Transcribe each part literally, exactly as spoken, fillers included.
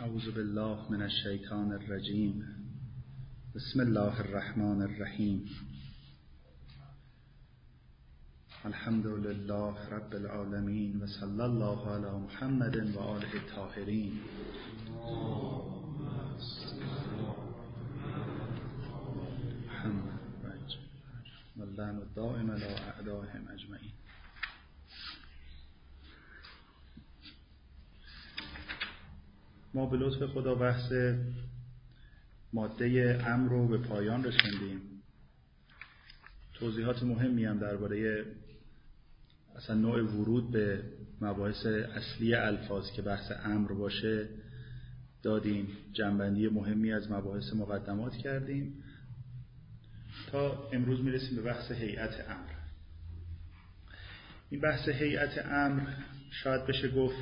اعوذ بالله من الشیطان الرجیم. بسم الله الرحمن الرحیم. الحمد لله رب العالمین و صلی الله علی محمد و آله الطاهرین. محمد و اللعن الدائم علی اعدائهم اجمعین. ما به لطف خدا بحث ماده امر رو به پایان رسوندیم. توضیحات مهمی هم درباره اصلا نوع ورود به مباحث اصلی الفاظ که بحث امر باشه دادیم. جنبندی مهمی از مباحث مقدمات کردیم تا امروز میرسیم به بحث هیئت امر. این بحث هیئت امر شاید بشه گفت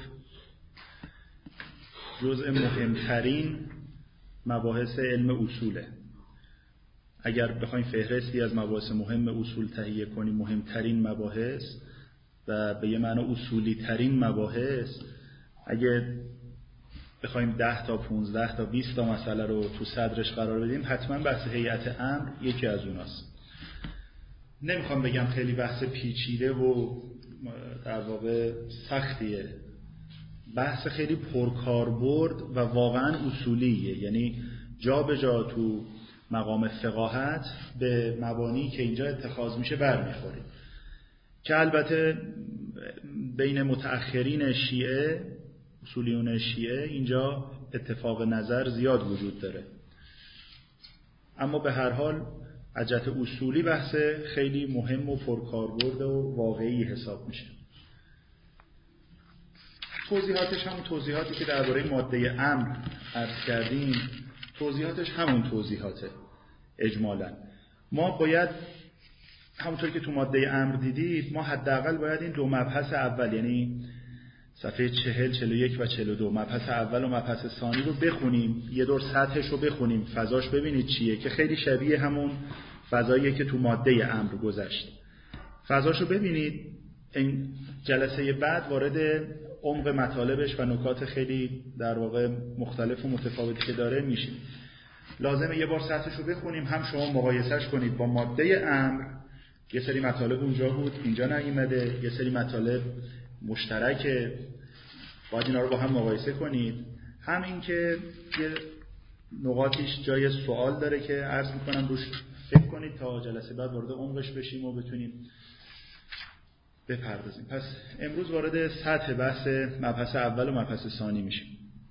جزء مهمترین مباحث علم اصوله. اگر بخوایم فهرستی از مباحث مهم اصول تهیه کنیم، مهمترین مباحث و به یه معنی اصولی ترین مباحث، اگه بخوایم ده تا پونزده تا بیست تا مسئله رو تو صدرش قرار بدیم، حتما بحث هیئت امر یکی از اوناست. نمیخوام بگم خیلی بحث پیچیده و در واقع سختیه، بحث خیلی پرکاربرد و واقعا اصولیه. یعنی جا به جا تو مقام فقاهت به مبانی که اینجا اتخاذ میشه برمیخوریم، که البته بین متأخرین شیعه، اصولیون شیعه، اینجا اتفاق نظر زیاد وجود داره. اما به هر حال از جهت اصولی بحث خیلی مهم و پرکاربرد و واقعی حساب میشه. توضیحاتش همون توضیحاتی که درباره ماده امر عرض کردیم، توضیحاتش همون توضیحاته. اجمالاً ما باید همونطور که تو ماده امر دیدید، ما حداقل باید این دو مبحث اول، یعنی صفحه چهل، چهل و یک و چهل و دو، مبحث اول و مبحث ثانی رو بخونیم، یه دور سطحش رو بخونیم، فضاش ببینید چیه، که خیلی شبیه همون فضاییه که تو ماده امر گذشت. فضاش رو ببینید. این جلسه بعد وارد عمق مطالبش و نکات خیلی در واقع مختلف و متفاوتی که داره میشیم. لازمه یه بار سطحش رو بخونیم، هم شما مقایسهش کنید با ماده امر. یه سری مطالب اونجا بود، اینجا نیومده، یه سری مطالب مشترکه، باید اینا رو با هم مقایسه کنید. هم این که یه نقاطیش جای سوال داره که عرض میکنم روش فکر کنید تا جلسه بعد وارد عمقش بشیم و بتونیم بپردازیم. پس امروز وارد سطح بحث مبحث اول و مبحث ثانی میشیم.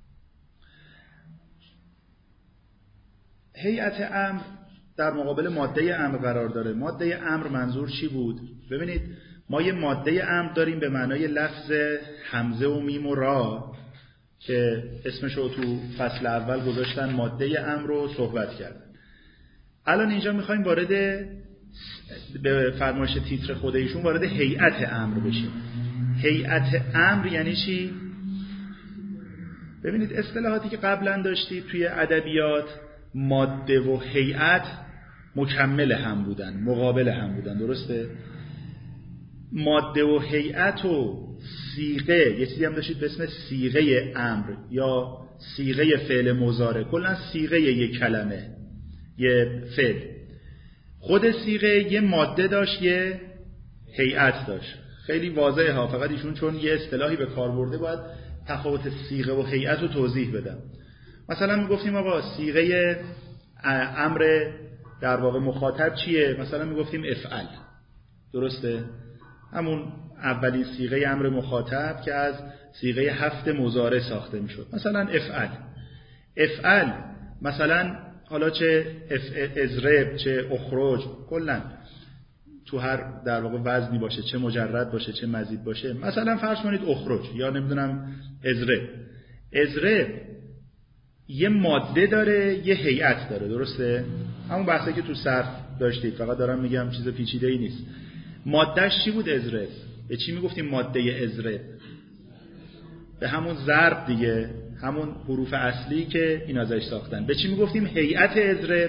هیئت امر در مقابل ماده امر قرار داره. ماده امر منظور چی بود؟ ببینید، ما یه ماده امر داریم به معنای لفظ همزه و میم و را که اسمش رو تو فصل اول گذاشتن ماده امر رو صحبت کردن. الان اینجا میخوایم وارد به فرمایش تیتر خود ایشون وارد هیئت امر بشیم. هیئت امر یعنی چی؟ ببینید اصطلاحاتی که قبلا داشتید توی ادبیات، ماده و هیئت مکمل هم بودن، مقابل هم بودن، درسته؟ ماده و هیئت و صیغه، یه چیزی هم داشتید به اسم صیغه امر یا صیغه فعل مضارع، کلا صیغه یک کلمه، یه فعل. خود صیغه یه ماده داشت، یه هیئت داشت. خیلی واضحه ها، فقط ایشون چون یه اصطلاحی به کار برده باید تفاوت صیغه و هیئت رو توضیح بدم. مثلا میگفتیم آقا صیغه امر در واقع مخاطب چیه؟ مثلا میگفتیم افعل، درسته؟ همون اولین صیغه امر مخاطب که از صیغه هفت مضارع ساخته میشد. مثلا افعل افعل مثلا حالا چه اضرب، چه اخرج، کلا تو هر در واقع وزنی باشه، چه مجرد باشه چه مزید باشه، مثلا فرض کنید اخرج یا نمیدونم اضرب. اضرب یه ماده داره، یه هیئت داره، درسته؟ همون بحثی که تو صرف داشتید، فقط دارم میگم چیز پیچیده ای نیست. مادهش چی بود؟ اضرب. به چی میگفتیم ماده اضرب؟ به همون ضرب دیگه، همون حروف اصلی که این ازش ساختن. به چی میگفتیم هیئت اضرب؟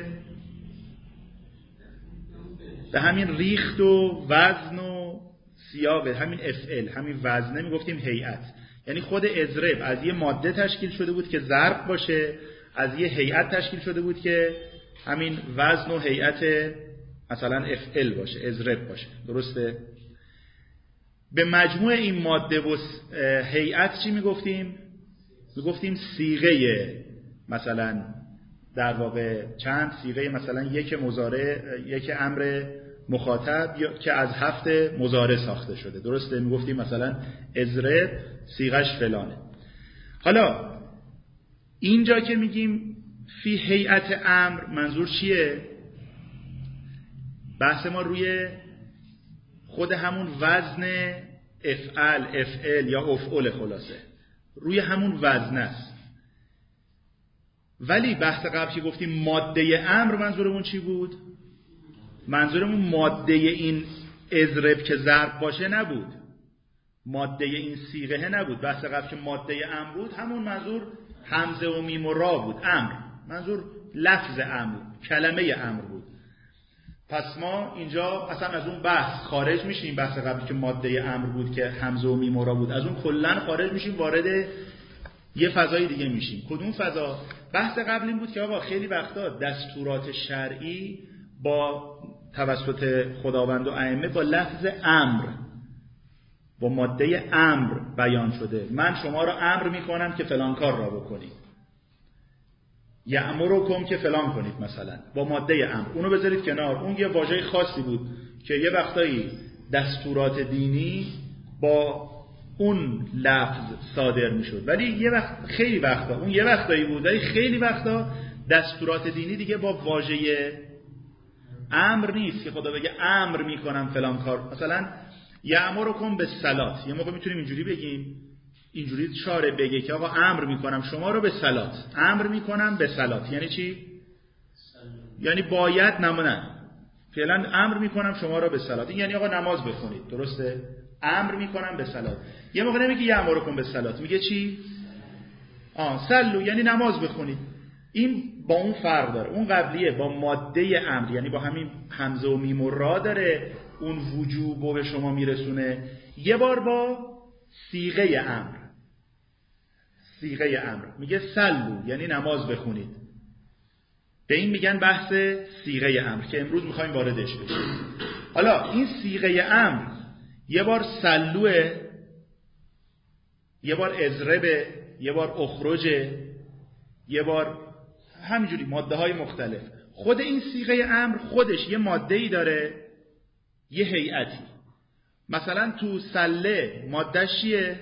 به همین ریخت و وزن و سیاق، همین افعل، همین وزنه میگفتیم هیئت. یعنی خود اضرب از یه ماده تشکیل شده بود که ضرب باشه، از یه هیئت تشکیل شده بود که همین وزن و هیئت مثلا افعل باشه، اضرب باشه. درسته؟ به مجموع این ماده و هیئت چی میگفتیم؟ میگفتیم صیغه، مثلا در واقع چند صیغه، مثلا یک مضارع، یک امر مخاطب که از هفت مضارع ساخته شده. درسته؟ میگفتیم مثلا اضرب صیغش فلانه. حالا اینجا که میگیم فی هیئت امر، منظور چیه؟ بحث ما روی خود همون وزن افعل، افعل یا افعل، خلاصه روی همون وزن است. ولی بحث قبل که گفتیم ماده امر، منظورمون چی بود؟ منظورمون ماده این اضرب که ضرب باشه نبود، ماده این صیغه نبود. بحث قبل که ماده امر بود، همون منظور همزه و میم و را بود. امر منظور لفظ امر، کلمه امر بود. پس ما اینجا اصلا از اون بحث خارج میشیم. بحث قبلی که ماده امر بود که همزه و میم و را بود، از اون کلا خارج میشیم، وارد یه فضای دیگه میشیم. کدوم فضا؟ بحث قبل این بود که آقا خیلی وقتا دستورات شرعی با توسط خداوند و ائمه با لفظ امر، با ماده امر بیان شده. من شما را امر میکنم که فلان کار را بکنید، یأمرکم که فلان کنید، مثلا با ماده امر. اونو بذارید کنار. اون یه واژه خاصی بود که یه وقتایی دستورات دینی با اون لفظ صادر میشد، ولی یه وقت، خیلی وقتا اون یه وقتایی بود، ولی خیلی وقتا دستورات دینی دیگه با واژه امر نیست که خدا بگه امر میکنم فلان کار. مثلا یأمرکم بالصلات، یه موقع میتونیم اینجوری بگیم، اینجوری شارع بگه که آقا امر میکنم شما رو به صلات، امر میکنم به صلات. یعنی چی؟ یعنی باید نمونه، فعلا امر میکنم شما رو به صلات، این یعنی آقا نماز بخونید. درسته؟ امر میکنم به صلات. یه موقع نمیگه یأمرکم به صلات، میگه چی؟ آه صلو، یعنی نماز بخونید. این با اون فرق داره. اون قبلیه با ماده امر، یعنی با همین همزه و میم و را داره اون وجوب به شما میرسونه. یه بار با صیغه امر، صیغه امر میگه صلو، یعنی نماز بخونید. به این میگن بحث صیغه امر که امروز میخوایم واردش بشیم. حالا این صیغه امر یه بار صلوه، یه بار اضربه، یه بار اخرجه، یه بار همینجوری ماده های مختلف. خود این صیغه امر خودش یه ماده ای داره، یه هیئتی. مثلا تو سله ماده‌ش چیه؟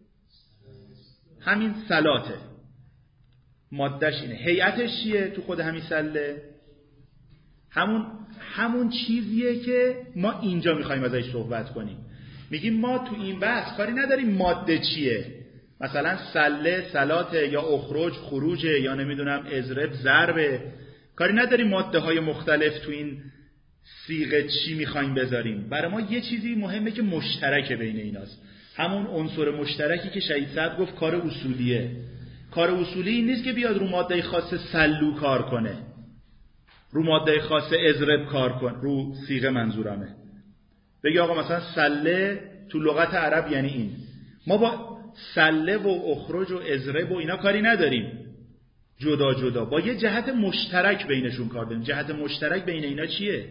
همین صلاته، ماده‌ش اینه. هیئتش چیه تو خود همین سله؟ همون همون چیزیه که ما اینجا میخوایم ازش صحبت کنیم. میگیم ما تو این بحث کاری نداریم ماده چیه، مثلا سله صلاته، یا اخرج خروجه، یا نمیدونم اضرب ضربه. کاری نداریم ماده های مختلف تو این صیغه چی میخوایم بذاریم. برای ما یه چیزی مهمه که مشترک بین ایناست، همون عنصر مشترکی که شهید صدر گفت کار اصولیه. کار اصولی این نیست که بیاد رو ماده خاص سلو کار کنه، رو ماده خاص اضرب کار کن، رو صیغه منظورمه. بگی آقا مثلا سله تو لغت عرب یعنی این. ما با سله و اخرج و اضرب و اینا کاری نداریم جدا جدا، با یه جهت مشترک بینشون کار داریم. جهت مشترک بین اینا چیه؟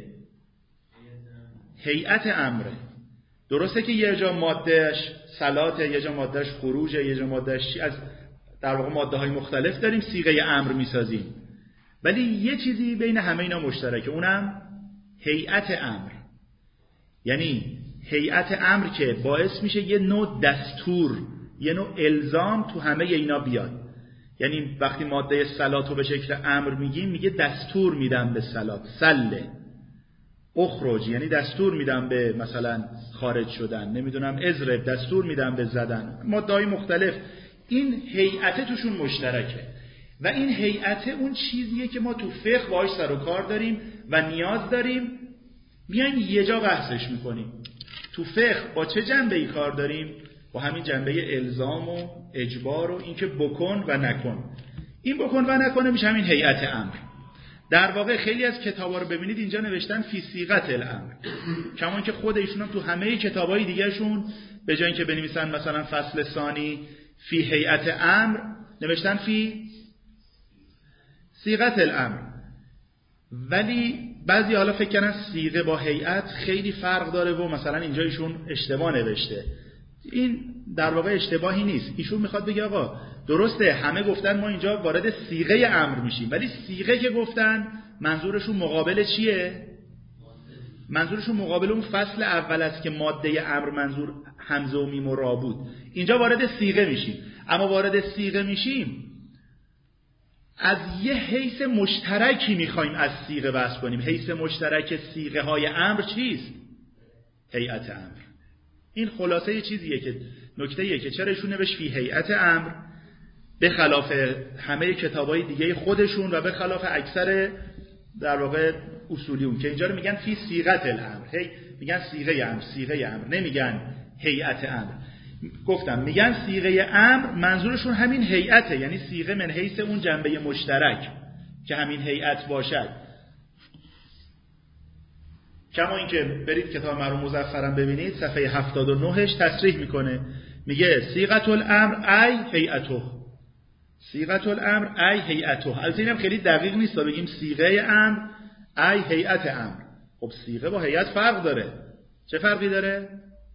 هیئت امره. درسته که یه جا مادهش صلاته، یه جا مادهش خروجه، یه جا مادهش از در واقع ماده های مختلف داریم صیغه امر میسازیم، ولی یه چیزی بین همه اینا مشترکه، اونم هیئت امر. یعنی هیئت امر که باعث میشه یه نوع دستور، یه نوع الزام تو همه اینا بیاد. یعنی وقتی ماده صلات رو به شکل امر میگیم، میگه دستور میدم به صلات، سله. اخرج یعنی دستور میدم به مثلا خارج شدن، نمیدونم اضرب دستور میدم به زدن، ماده‌های مختلف. این هیئت توشون مشترکه و این هیئت اون چیزیه که ما تو فقه باهاش سر و کار داریم و نیاز داریم. میایم یه جا بحثش میکنیم. تو فقه با چه جنبه‌ای کار داریم؟ با همین جنبه الزام و اجبار و اینکه بکن و نکن. این بکن و نکنه میشه همین هیئت امر. در واقع خیلی از کتابا رو ببینید اینجا نوشتن فی صیغت الامر، کمان که خود ایشون هم تو همه کتابای دیگه‌شون به جای اینکه بنویسن مثلا فصل ثانی فی هیئت امر نوشتن فی صیغت الامر، ولی بعضی حالا فکر کردن صیغه با هیئت خیلی فرق داره و مثلا اینجا ایشون اشتباه نوشته. این در واقع اشتباهی نیست. ایشون میخواد بگه آقا درسته همه گفتن ما اینجا وارد صیغه امر میشیم، ولی صیغه که گفتن منظورشون مقابل چیه؟ منظورشون مقابل اون فصل اول است که ماده امر منظور همزه و میم و را بود. اینجا وارد صیغه میشیم، اما وارد صیغه میشیم از یه حیث مشترکی میخوایم از صیغه بحث کنیم. حیث مشترک صیغه های امر چیست؟ هیئت امر. این خلاصه یه چیزیه که نکته یه که چرا ایشون نوشت فی هیئت امر به خلاف همه کتابای دیگه خودشون و به خلاف اکثر در واقع اصولیون که اینجا رو میگن فی صیغت الامر، هی میگن صیغه امر، صیغه امر، نمیگن هیئت امر. گفتم میگن صیغه امر منظورشون همین هیئته، یعنی صیغه من حیث اون جنبه مشترک که همین هیئت باشد. کما اینکه برید کتاب مرحوم مظفرم ببینید صفحه هفتاد و نهش تصریح میکنه، میگه صیغه الامر ای هیئته، صیغه الامر ای هیئته. البته اینم خیلی دقیق نیست تا بگیم صیغه امر ای هیئت امر. خب صیغه با هیئت فرق داره. چه فرقی داره؟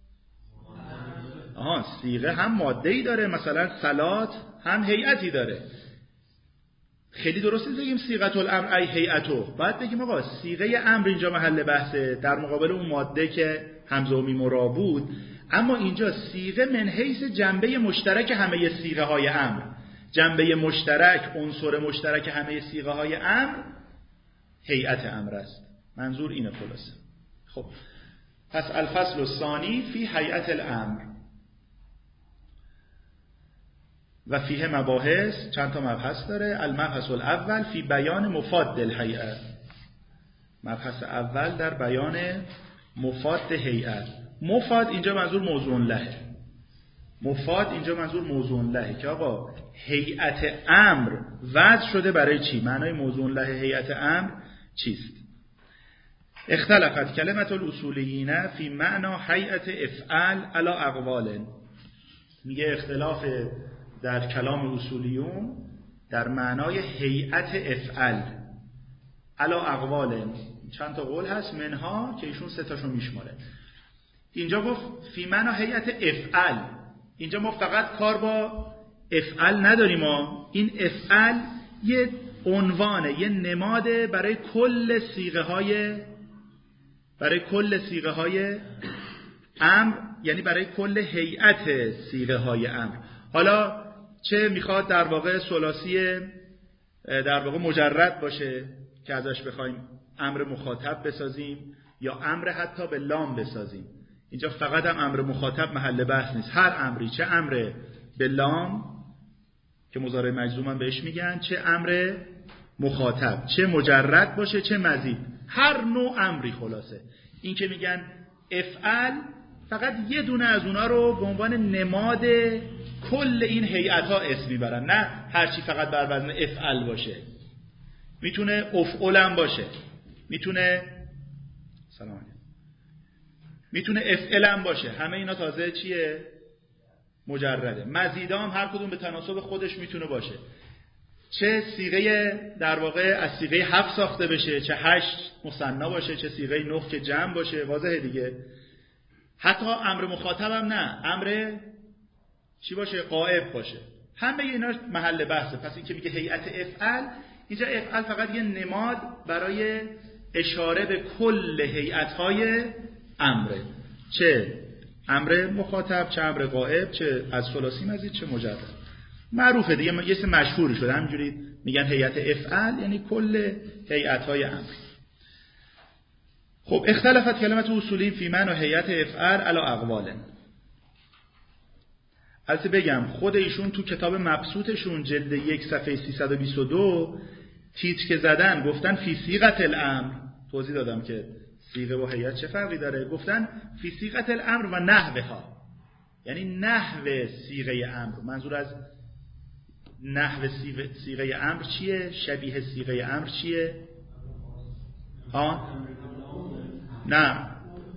آها، صیغه هم ماده‌ای داره، مثلا صلات، هم هیئتی داره. خیلی درست نیست بگیم صیغه الامر ای هیئته. بعد بگیم آقا صیغه امر اینجا محل بحثه در مقابل اون ماده که همزه و میم و را بود، اما اینجا صیغه من حیث جنبه مشترک همه صیغه های امر. جنبه مشترک، عنصر مشترک همه صیغه های امر هیئت امر است. منظور اینه خلاصه. خب پس الفصل الثانی فی هیئت الامر و فیه مباحث، چند تا مبحث داره. المبحث الاول فی بیان مفاد الهیئه، مبحث اول در بیان مفاد هیئت. مفاد اینجا منظور موضوع لهه، مفاد اینجا منظور موضوع لهه که آقا هیئت امر وضع شده برای چی؟ معنای موضوع له هیئت امر چیست؟ اختلفت کلمت الاصولیین فی معنا هیئت افعال علی اقوال. میگه اختلاف در کلام اصولیون در معنای هیئت افعال علی اقوال، چند تا قول هست منها که ایشون سه تاشو میشماره. اینجا گفت فی معنا هیئت افعال، اینجا ما فقط کار با افعال نداریم، ما این افعال یه عنوانه، یه نماده برای کل صیغه های برای کل صیغه های امر، یعنی برای کل هیئت صیغه های امر. حالا چه میخواد در واقع ثلاثی در واقع مجرد باشه که ازش بخوایم امر مخاطب بسازیم یا امر حتی به لام بسازیم. اینجا فقط هم امر مخاطب محل بحث نیست، هر امری، چه امر به لام که مضارع مجزوم هم بهش میگن، چه امر مخاطب، چه مجرد باشه چه مزید، هر نوع امری. خلاصه این که میگن افعال فقط یه دونه از اونا رو به عنوان نماد کل این هیئت ها اسم میبرن، نه هرچی فقط بر وزن افعال باشه. میتونه افعال هم باشه، میتونه سلام علیکم میتونه افعال هم باشه، همه اینا تازه چیه؟ مجرده. مزیدا هم هر کدوم به تناسب خودش میتونه باشه، چه صیغه در واقع از صیغه هفت ساخته بشه، چه هشت مثنا باشه، چه صیغه نه که جمع باشه، واضحه دیگه. حتی امر مخاطب هم نه، امر چی باشه؟ غائب باشه. همه اینا محل بحثه. پس این که میگه هیئت افعال، اینجا افعال فقط یه نماد برای اشاره به کل هیئت‌های امره، چه امر مخاطب، چه امر غائب، چه از ثلاثی مزید، چه مجرد. معروفه دیگه، یه اسم مشهوری شده همینجوری میگن هیئت افعال، یعنی کل هیئت‌های امر. خب اختلفت کلمت اصولی فی معنی هیئت افعال علی اقوال. البته بگم خود ایشون تو کتاب مبسوطشون جلد یک صفحه سیصد و بیست و دو تیتر که زدن گفتن فی صیغه الامر، توضیح دادم که صیغه و هیئت چه فرقی داره، گفتن فی صیغه الامر و نحوها، یعنی نحو صیغه امر. منظور از نحو صیغه امر چیه؟ شبیه صیغه امر چیه؟ ها؟ نه،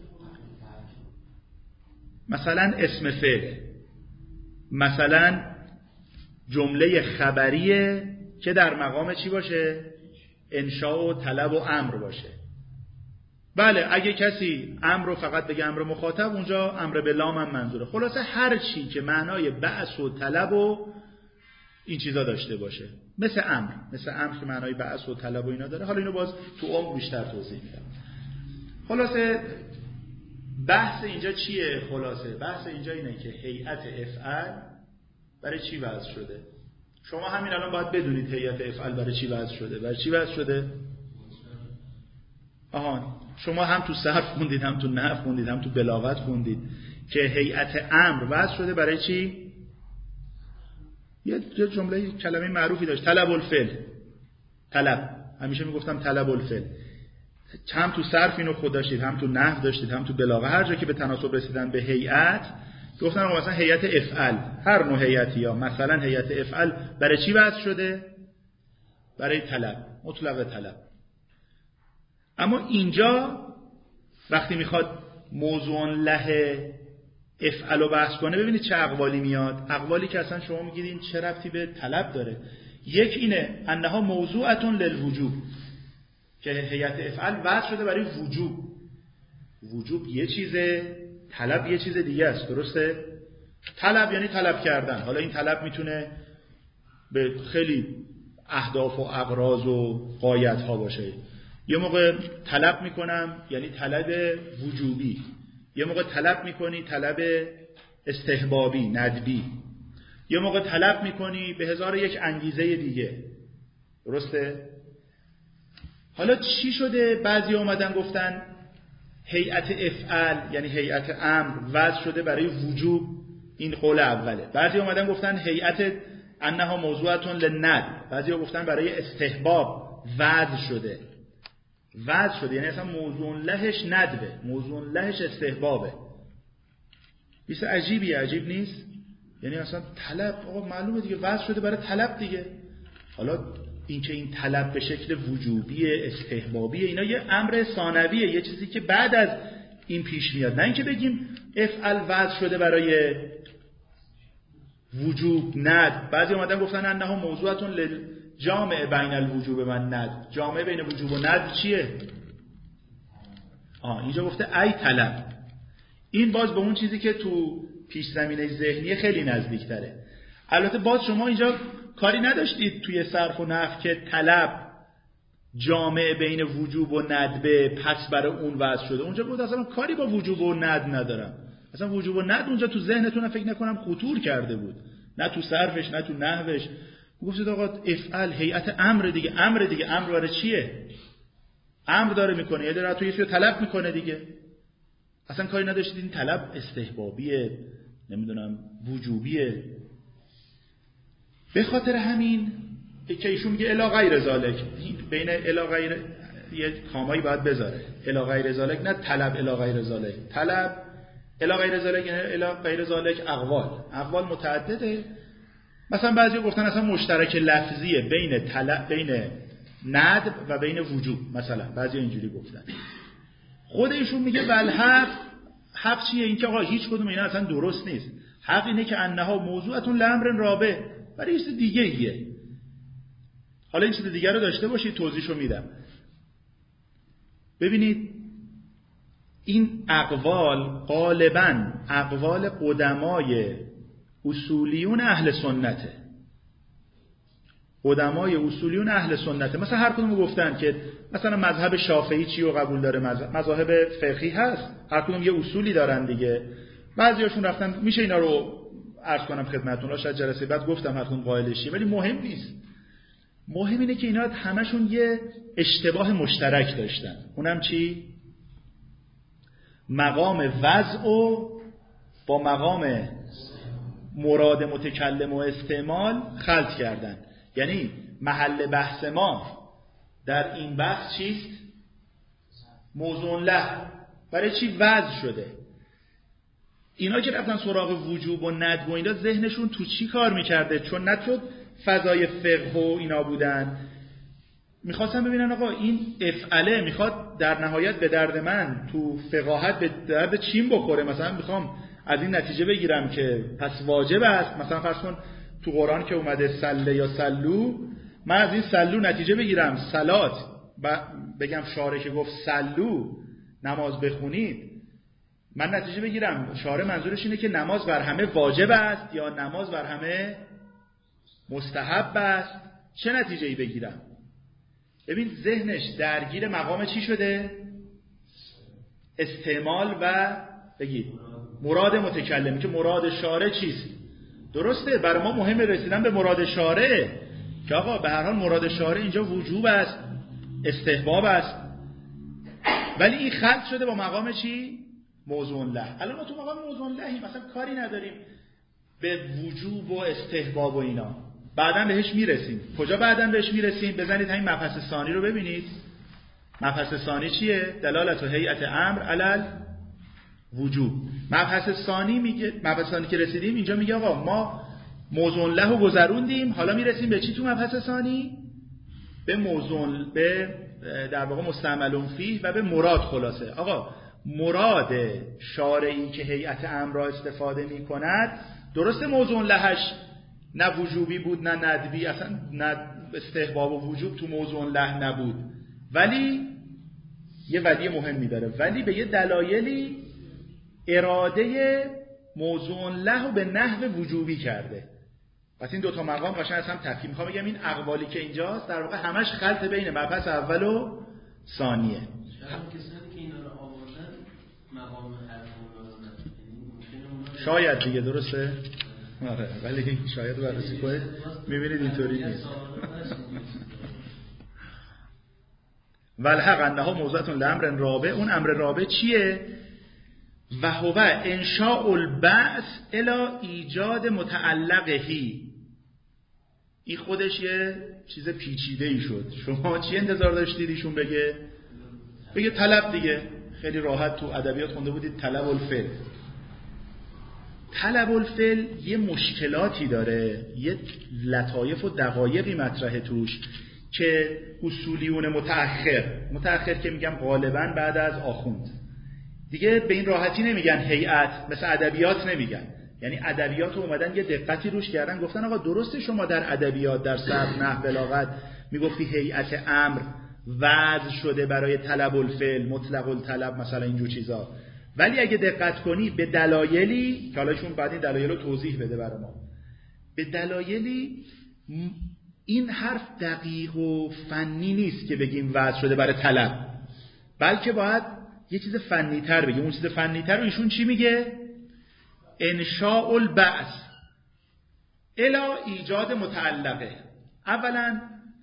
مثلا اسم فعل، مثلا جمله خبریه که در مقام چی باشه؟ انشاء و طلب و امر باشه. بله اگه کسی امر رو فقط بگه امر مخاطب، اونجا امر به لام هم منظوره. خلاصه هر چی که معنای بعث و طلب و این چیزا داشته باشه، مثل امر، مثل امر که معنای بعث و طلب و اینا داره. حالا اینو باز تو عمق بیشتر توضیح میدم. خلاصه بحث اینجا چیه؟ خلاصه بحث اینجا اینه که هیئت افعل برای چی وضع شده. شما همین الان باید بدونید هیئت افعل برای چی وضع شده. برای چی وضع شده؟ آها، شما هم تو صرف خوندید، هم تو نحو خوندید، هم تو بلاغت خوندید که هیئت امر وضع شده برای چی؟ یه جمله کلمه معروفی داشت، طلب الفعل. طلب، همیشه میگفتم طلب الفعل. هم تو صرف اینو خود داشتید، هم تو نحو داشتید، هم تو بلاغه. هر جا که به تناسب رسیدن به هیئت گفتن مثلا هیئت افعل، هر نوع هیئتی، یا مثلا هیئت افعل برای چی وضع شده؟ برای طلب، مطلق طلب. اما اینجا وقتی میخواد موضوع له افعل رو بحث کنه، ببینید چه اقوالی میاد. اقوالی که اصلا شما میگید این چه ربطی به طلب داره. یک اینه انها موضوعتون للوجوب، که هیئت افعل وضع شده برای وجوب. وجوب یه چیزه، طلب یه چیز دیگه است. درسته؟ طلب یعنی طلب کردن. حالا این طلب میتونه به خیلی اهداف و اغراض و غایت ها باشه. یه موقع طلب میکنم یعنی طلب وجوبی، یه موقع طلب میکنی طلب استحبابی، ندبی، یه موقع طلب میکنی به هزار یک انگیزه دیگه. درسته؟ حالا چی شده؟ بعضی اومدن گفتن هیئت افعل یعنی هیئت امر وضع شده برای وجوب، این قول اوله. بعضی اومدن گفتن هیئت انها موضوعتون للند، بعضی گفتن برای استحباب وضع شده. وضع شده یعنی اصلا موضوع لهش ندبه، موضوع لهش استحبابه. بیسه عجیبی، عجیب نیست؟ یعنی اصلا طلب، آقا معلومه دیگه وضع شده برای طلب دیگه. حالا این که این طلب به شکل وجوبی، استحبابی، اینا یه امر ثانویه، یه چیزی که بعد از این پیش میاد. نه اینکه بگیم افعل وضع شده برای وجوب ند. بعضی اومدن گفتن انها موضوعتون للجامع بین الوجوب و ند. جامع بین وجوب و ند چیه؟ آه اینجا گفته ای طلب. این باز به اون چیزی که تو پیش زمینه ذهنی خیلی نزدیک تره. البته باز شما اینجا کاری نداشتید توی صرف و نحو که طلب جامع بین وجوب و ندبه پس برای اون وضع شده. اونجا بود اصلا کاری با وجوب و ند ندارم. اصلا وجوب و ند اونجا تو ذهنتون فکر نکنم خطور کرده بود، نه تو صرفش نه تو نحوش. گفتید آقا افعل هیئت امر دیگه، امر دیگه. امر برای چیه؟ امر داره میکنه، یه داره توی یه طلب میکنه دیگه. اصلا کاری نداشتید این طلب استحبابیه، نمیدونم وجوبیه. به خاطر همین که ایشون میگه الا غیر ذالک، بین الا غیر یه کامایی باید بذاره. الا غیر ذالک، نه طلب الا غیر ذالک. طلب الا غیر ذالک یعنی الا غیر ذالک اقوال. اقوال متعدده. مثلا بعضی گفتن اصلا مشترک لفظیه بین طلب، بین ندب و بین وجوب. مثلا بعضی اینجوری گفتن. خود ایشون میگه بل حق. حق چیه؟ این که آقا هیچ کدوم اینا اصلا درست نیست. حق اینه که انها موضوعتون لامر رابع، برای چیز دیگه ایه. حالا این چیز دیگه رو داشته باشید، توضیحشو میدم. ببینید این اقوال غالباً اقوال قدمای اصولیون اهل سنته. قدمای اصولیون اهل سنته. مثلا هر کدوم گفتن که مثلا مذهب شافعی چی رو قبول داره، مذاهب فقهی هست، هر کدوم یه اصولی دارن دیگه. بعضیاشون رفتن، میشه اینا رو عرض کنم خدمتتون، شاید جلسه بعد گفتم هر کدوم قائلشی، ولی مهم نیست. مهم اینه که اینا همشون یه اشتباه مشترک داشتن. اونم چی؟ مقام وضع و با مقام مراد متکلم و استعمال خلط کردن. یعنی محل بحث ما در این بحث چیست؟ موضوع له. برای چی وضع شده؟ اینا که رفتن سراغ وجوب و ندب و اینا، ذهنشون تو چی کار میکرده؟ چون نه تو فضای فقه و اینا بودن، میخواستن ببینن آقا این افعله میخواد در نهایت به درد من تو فقاهت به درد چیم بخوره. مثلا میخوام از این نتیجه بگیرم که پس واجب است، مثلا فرض کن تو قرآن که اومده سله یا سلو، من از این سلو نتیجه بگیرم صلات و بگم شارع که گفت سلو نماز بخونید، من نتیجه بگیرم شارع منظورش اینه که نماز بر همه واجب است یا نماز بر همه مستحب است؟ چه نتیجه‌ای بگیرم؟ ببین ذهنش درگیر مقام چی شده؟ استعمال و بگید مراد متکلم، که مراد شارع چیست؟ درسته، برای ما مهم رسیدن به مراد شارع، که آقا به هر حال مراد شارع اینجا وجوب است، استحباب است، ولی این خلط شده با مقام چی؟ موضوع له. الان ما تو مقام موضوع لهی مثلا کاری نداریم به وجوب و استحباب و اینا، بعداً بهش میرسیم. کجا بعداً بهش میرسیم؟ بزنید همین مبحث ثانی رو ببینید. مبحث ثانی چیه؟ دلالت و هیئت امر علل وجوب. مبحث ثانی میگه، مبحث ثانی که رسیدیم اینجا میگه آقا ما موضوع له رو گذروندیم، حالا میرسیم به چی تو مبحث ثانی؟ به موضوع، به در واقع مستعمل فیه و به مراد. خلاصه آقا مراد شارعی که هیئت امر را استفاده میکند، درسته موضوع لهش نه وجوبی بود نه ندبی، اصلا نه استحباب و وجوب تو موضوع له نبود، ولی یه ولی مهمی داره، ولی به یه دلایلی اراده موضوع له رو به نحو وجوبی کرده. پس این دوتا مقام قشنگ از هم تفکیک. میخوام بگم این اقوالی که اینجاست در واقع همش خلط بین مبحث اول و ثانیه. شاید دیگه درسته؟ آره، ولی شاید رو بررسی کنید میبینید اینطوری نیست. والحق انها موضوعتون لامر رابع. اون امر رابع چیه؟ و هو انشاء البعث الی ایجاد متعلقهی. این خودش یه چیز پیچیده ای شد. شما چی انتظار داشتید ایشون بگه؟ بگه طلب دیگه. خیلی راحت تو ادبیات خونده بودید طلب الفعل. طلب الفعل یه مشکلاتی داره، یه لطایف و دقایقی مطرحه توش که اصولیون متأخر متأخر که میگم غالباً بعد از آخوند دیگه به این راحتی نمیگن هیئت، مثل ادبیات نمیگن. یعنی ادبیات اومدن یه دقتی روش کردن، گفتن آقا درسته شما در ادبیات در صرف نحو بلاغت میگفتی هیئت امر وضع شده برای طلب الفعل، مطلق الطلب، مثلا اینجور چیزا، ولی اگه دقت کنی به دلایلی که حالاشون بعد این دلایل رو توضیح بده برای ما، به دلایلی این حرف دقیق و فنی نیست که بگیم وضع شده برای طلب، بلکه باید یه چیز فنی تر بگیم. اون چیز فنی تر رو ایشون چی میگه؟ انشاء البعث الی ایجاد متعلقه. اولا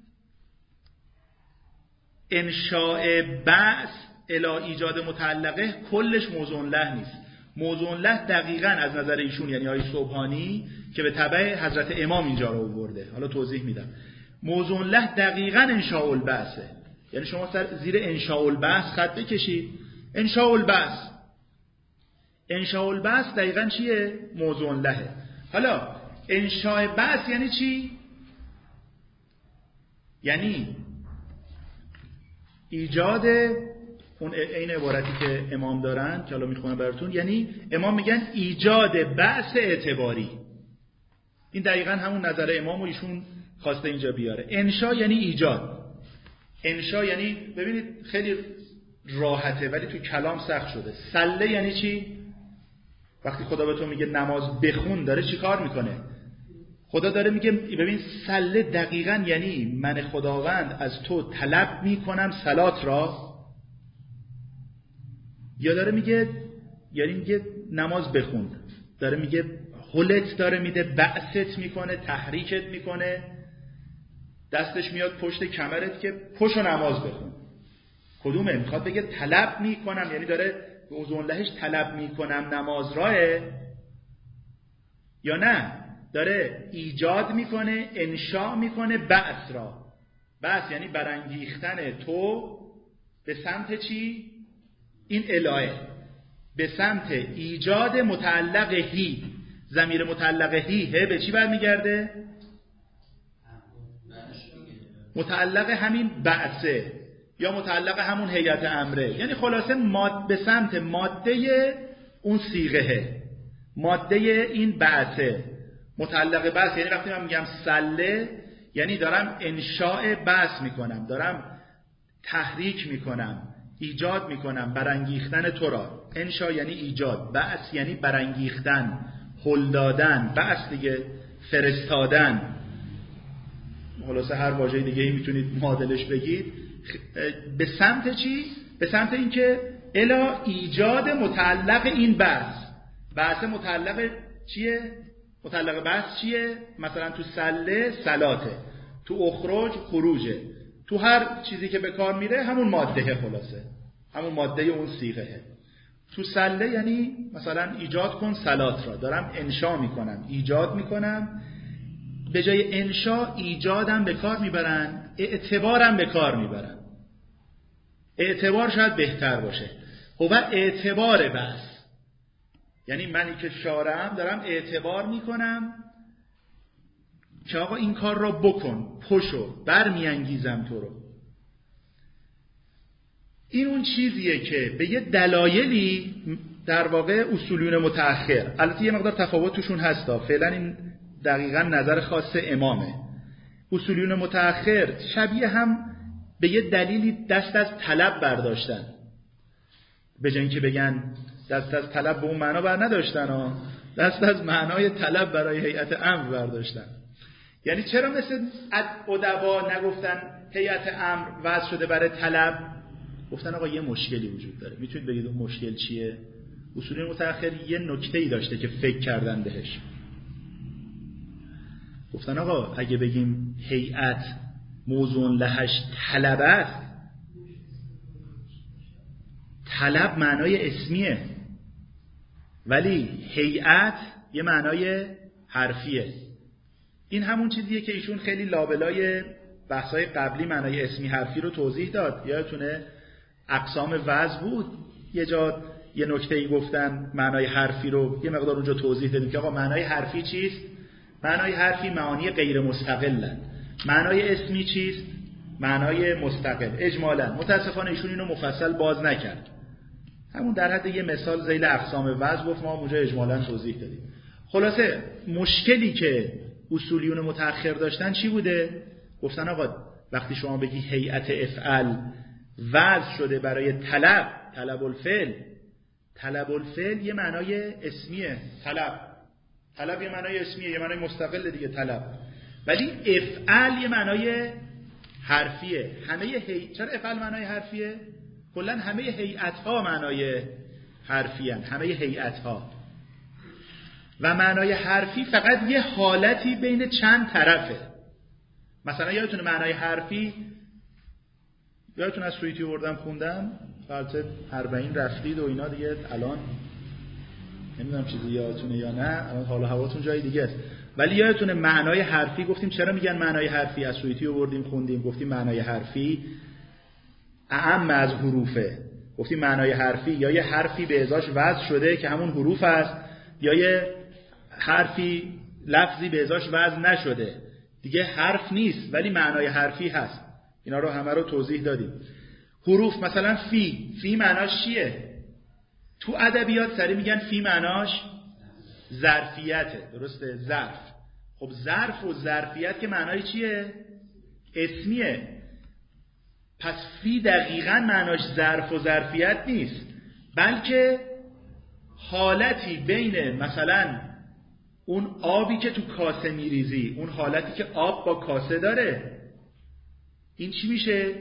انشاء بعث الی ایجاد متعلقه کلش موضوع له نیست. موضوع له دقیقاً از نظر ایشون یعنی آقای سبحانی که به تبع حضرت امام اینجا رو آورده، حالا توضیح میدم. موضوع له دقیقاً انشاء البعثه. یعنی شما سر زیر انشاء البعث خط بکشید. انشاء البعث انشاء البعث دقیقاً چیه؟ موضوع لهه. حالا انشاء بعث یعنی چی؟ یعنی ایجاد اون این عبارتی که امام دارن که حالا میخونم براتون، یعنی امام میگن ایجاد بعث اعتباری. این دقیقاً همون نظر امام و ایشون خواسته اینجا بیاره. انشاء یعنی ایجاد. انشاء یعنی ببینید خیلی راحته ولی تو کلام سخت شده. سله یعنی چی؟ وقتی خدا به تو میگه نماز بخون داره چی کار میکنه؟ خدا داره میگه ببین سله دقیقاً یعنی من خداوند از تو طلب میکنم صلات را، یا داره میگه یعنی میگه نماز بخون، داره میگه حلت داره میده، بعثت میکنه، تحریکت میکنه، دستش میاد پشت کمرت که پشو نماز بخون. کدومه؟ میخواد بگه طلب میکنم، یعنی داره به اوزون لهش طلب میکنم نماز راه، یا نه داره ایجاد میکنه، انشاء میکنه بعث را. بعث یعنی برانگیختن تو به سمت چی؟ این الهه، به سمت ایجاد متعلق هی. ضمیر متعلق هی he به چی برمیگرده؟ متعلق همین بعثه یا متعلق همون هیئت امره، یعنی خلاصه ماد به سمت ماده اون صیغه، ماده این بعثه، متعلق بحث یعنی وقتی من میگم سله یعنی دارم انشاء بحث میکنم، دارم تحریک میکنم، ایجاد میکنم برانگیختن تو را. انشاء یعنی ایجاد، بحث یعنی برانگیختن، هل دادن، بحث دیگه فرستادن. خلاصه هر واژه دیگه ای میتونید معادلش بگید. به سمت چی؟ به سمت اینکه الا ایجاد متعلق این بحث. بحث متعلق چیه؟ متعلق بحث چیه؟ مثلا تو سله صلاته، تو اخراج خروجه، تو هر چیزی که به کار میره همون ماده، خلاصه همون ماده اون صیغه. تو سله یعنی مثلا ایجاد کن صلات را، دارم انشا میکنم، ایجاد میکنم. به جای انشا ایجادم به کار میبرن، اعتبارم به کار میبرن. اعتبار شاید بهتر باشه. هو اعتبار بس، یعنی منی که شارعم دارم اعتبار میکنم که آقا این کار را بکن، پشو، برمیانگیزم تو رو. این اون چیزیه که به یه دلایلی در واقع اصولیون متأخر، البته یه مقدار تفاوت توشون هستا، فعلا این دقیقا نظر خاص امامه، اصولیون متأخر شبیه هم به یه دلیلی دست از طلب برداشتن، به جای اینکه بگن دست از طلب به اون معنا بر نداشتن ها، دست از معنای طلب برای هیئت امر برداشتن. یعنی چرا مثل ادبا نگفتن هیئت امر وضع شده برای طلب؟ گفتن آقا یه مشکلی وجود داره. میتونید بگید اون مشکل چیه؟ اصولیون متأخر یه نکته‌ای داشته که فکر کردن بهش. گفتن آقا اگه بگیم هیئت موضوع لهش طلب است، طلب معنای اسمیه ولی هیئت یه معنای حرفیه. این همون چیزیه که ایشون خیلی لابلای بحث‌های قبلی معنای اسمی حرفی رو توضیح داد. یادتونه اقسام وضع بود، یه جا یه نکته‌ای گفتن معنای حرفی رو یه مقدار اونجا توضیح دادیم که آقا معنای حرفی چیست؟ معنای حرفی معانی غیر مستقلن. معنای اسمی چیست؟ معنای مستقل. اجمالاً متاسفانه ایشون اینو مفصل باز نکرد، همون در حد یه مثال ذیل اقسام وضع گفت، ما اونجا اجمالاً توضیح دادیم. خلاصه مشکلی که اصولیون متأخر داشتن چی بوده؟ گفتن آقا وقتی شما بگی هیئت افعل وضع شده برای طلب، طلب الفعل، طلب الفعل یه معنای اسمیه. طلب طلب یه معنای اسمیه، یه معنای مستقل دیگه طلب. ولی افعل یه معنای حرفیه. همه هی... چرا افعل معنای حرفیه؟ کلا همه هیئت‌ها معنای حرفی هستند، همه هیئت‌ها. و معنای حرفی فقط یه حالتی بین چند طرفه. مثلا یادتونه معنای حرفی، یادتون از سویتی بردم خوندم، البته اربعین رفتید و اینا دیگه، الان نمیدونم چیزی یادتونه یا نه، الان حالا هواتون جای دیگه است. ولی یادتونه معنای حرفی گفتیم چرا میگن معنای حرفی؟ از سویتی بردیم خوندیم، گفتیم معنای حرفی اعم از حروفه. گفتیم معنای حرفی یا یه حرفی به ازاش وضع شده که همون حروف است، یا یه حرفی لفظی به ازاش وضع نشده دیگه حرف نیست ولی معنای حرفی هست. اینا رو همه رو توضیح دادیم. حروف مثلا فی، فی معناش چیه؟ تو ادبیات سری میگن فی معناش ظرفیته، درسته؟ ظرف. خب ظرف و ظرفیت که معنای چیه؟ اسمیه. پس فی دقیقاً معناش ظرف و ظرفیت نیست، بلکه حالتی بین مثلا اون آبی که تو کاسه میریزی، اون حالتی که آب با کاسه داره، این چی میشه؟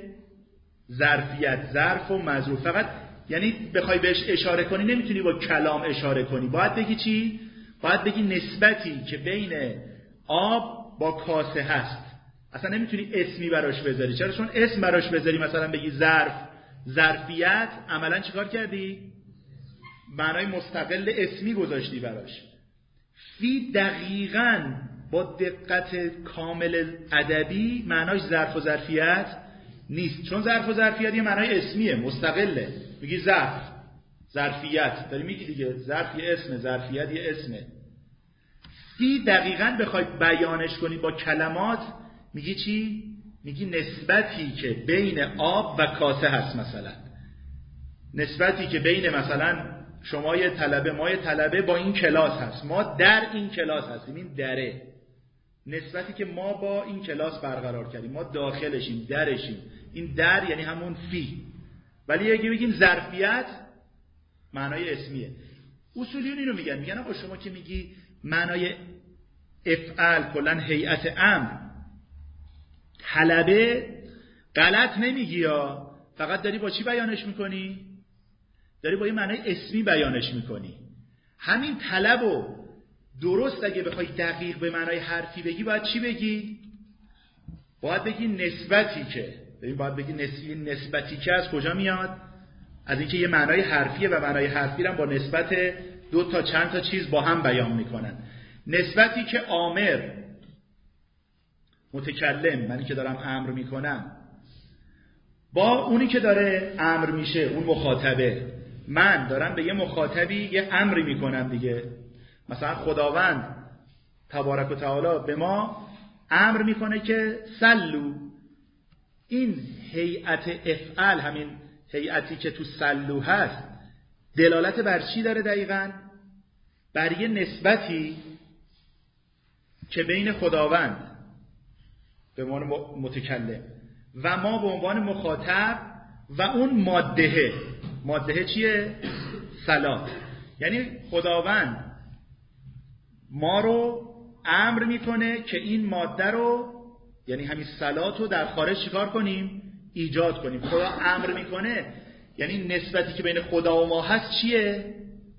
ظرفیت، ظرف و مظروف. فقط یعنی بخوای بهش اشاره کنی نمیتونی با کلام اشاره کنی، باید بگی چی؟ باید بگی نسبتی که بین آب با کاسه هست. اصلا نمیتونی اسمی براش بذاری. چرا؟ چون اسم براش بذاری مثلا بگی ظرف، ظرفیت، عملا چیکار کردی؟ معنای مستقل اسمی گذاشتی براش. فی دقیقاً با دقت کامل ادبی معناش ظرف و ظرفیت نیست، چون ظرف و ظرفیت یه معنای اسمیه، مستقله. میگی ظرف، ظرفیت، داری میگی دیگه ظرف یه اسمه، ظرفیت یه اسمه. فی دقیقاً بخوای بیانش کنی با کلمات میگی چی؟ میگی نسبتی که بین آب و کاسه هست. مثلا نسبتی که بین مثلا شما یه طلبه، ما یه طلبه با این کلاس هست، ما در این کلاس هستیم، این دره، نسبتی که ما با این کلاس برقرار کردیم، ما داخلشیم، درشیم. این در یعنی همون فی. ولی اگه بگیم ظرفیت معنای اسمیه. اصولیون اینو میگن، میگن آقا شما که میگی معنای افعل کلن هیئت امر، طلبه غلط نمیگی یا فقط داری با چی بیانش میکنی؟ داری با یه معنای اسمی بیانش میکنی. همین طلبو درست اگه بخوای دقیق به معنای حرفی بگی باید چی بگی؟ باید بگی نسبتی که. ببین باید بگی نسبی نسبتی که از کجا میاد؟ از اینکه یه معنای حرفیه و معنای حرفی رو با نسبت دو تا چند تا چیز با هم بیان میکنن. نسبتی که آمر متکلم، منی که دارم امر میکنم، با اونی که داره امر میشه، اون مخاطبه، من دارم به یه مخاطبی یه امری میکنم دیگه. مثلا خداوند تبارک و تعالی به ما امر میکنه که سلو. این هیئت افعل، همین هیئتی که تو سلو هست، دلالت بر چی داره دقیقاً؟ بر یه نسبتی که بین خداوند به عنوان متکلم و ما به عنوان مخاطب و اون ماده. ماده چیه؟ صلات. یعنی خداوند ما رو امر میکنه که این ماده رو، یعنی همین صلات رو در خارج چیکار کنیم؟ ایجاد کنیم. خدا امر میکنه، یعنی نسبتی که بین خدا و ما هست چیه؟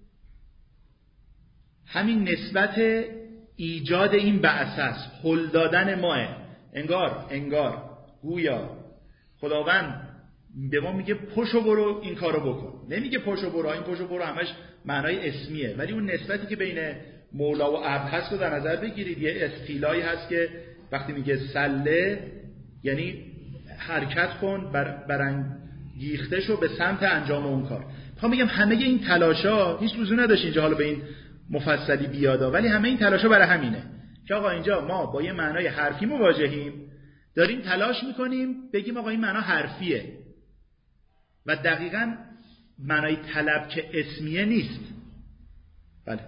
همین نسبت ایجاد این بعث است، هل دادن ماه. انگار انگار گویا خداوند به ما میگه پشو برو این کارو بکن. نمیگه پشو برو، این پشو برو همش معنای اسمیه، ولی اون نسبتی که بین مولا و عبد هست رو در نظر بگیرید. یه اصطلاحی هست که وقتی میگه سله یعنی حرکت کن، بر برانگیخته شو به سمت انجام اون کار. میخوام بگم همه این تلاشا هیچ لزومی نداشت اینجا حالا به این مفصلی بیادا، ولی همه این تلاشا برای همینه که آقا اینجا ما با یه معنای حرفی مواجهیم، داریم تلاش میکنیم بگیم آقا این معنا حرفیه و دقیقاً معنای طلب که اسمیه نیست. بله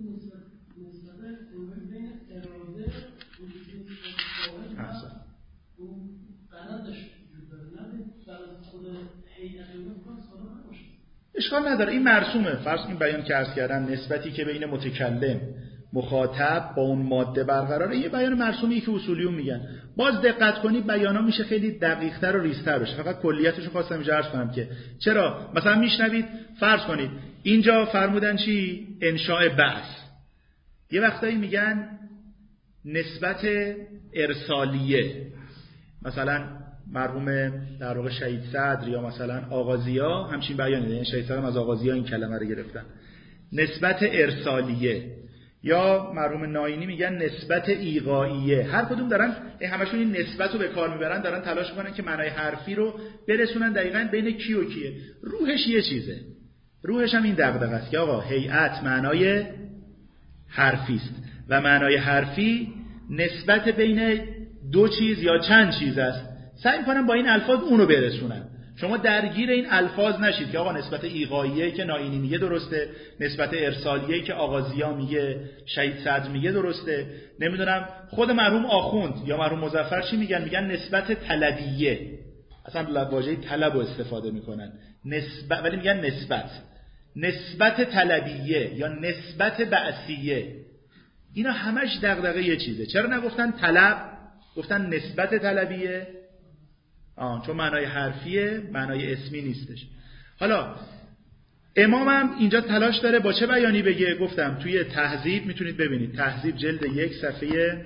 اشکال نداره، این مرسومه. فرض این بیان که عرض کردم نسبتی که بین متکلم مخاطب با اون ماده برقراره، یه بیان مرسومی که اصولیون میگن. باز دقت کنید بیانا میشه خیلی دقیق‌تر و ریزتر بشه. فقط کلیتش رو خواستم اینجا عرض کنم که چرا مثلا میشنوید فرض کنید اینجا فرمودن چی؟ انشاء بعث. یه وقتایی میگن نسبت ارسالیه، مثلا مرحوم در واقع شهید صدر یا مثلا آغازیا همچین بیانی دارن. شهید صدر از آغازیا این کلمه رو گرفتن، نسبت ارسالیه. یا مرحوم ناینی میگن نسبت ایغائیه. هر کدوم دارن همشون این نسبت رو به کار میبرن، دارن تلاش میکنن که معنای حرفی رو برسونن دقیقاً بین کی و کیه. روحش یه چیزه، روحش هم این دغدغه است که آقا هیئت معنای حرفی است و معنای حرفی نسبت بین دو چیز یا چند چیز است. سعی میکنن با این الفاظ اونو برسونن. شما درگیر این الفاظ نشید که آقا نسبت ایغائیه که ناینی میگه درسته، نسبت ارسالیه که آغازیا میگه، شهید صدر میگه درسته. نمیدونم خود مرحوم آخوند یا مرحوم مظفر چی میگن؟ میگن نسبت طلبیه. اصلا واژه طلب رو استفاده میکنن نسبت، ولی میگن نسبت نسبت طلبیه یا نسبت بعثیه. اینا همش دغدغه یه چیزه. چرا نگفتن طلب، گفتن نسبت طلبیه؟ آه چون معنای حرفیه، معنای اسمی نیستش. حالا امامم اینجا تلاش داره با چه بیانی بگه؟ گفتم توی تهذیب میتونید ببینید، تهذیب جلد یک صفحه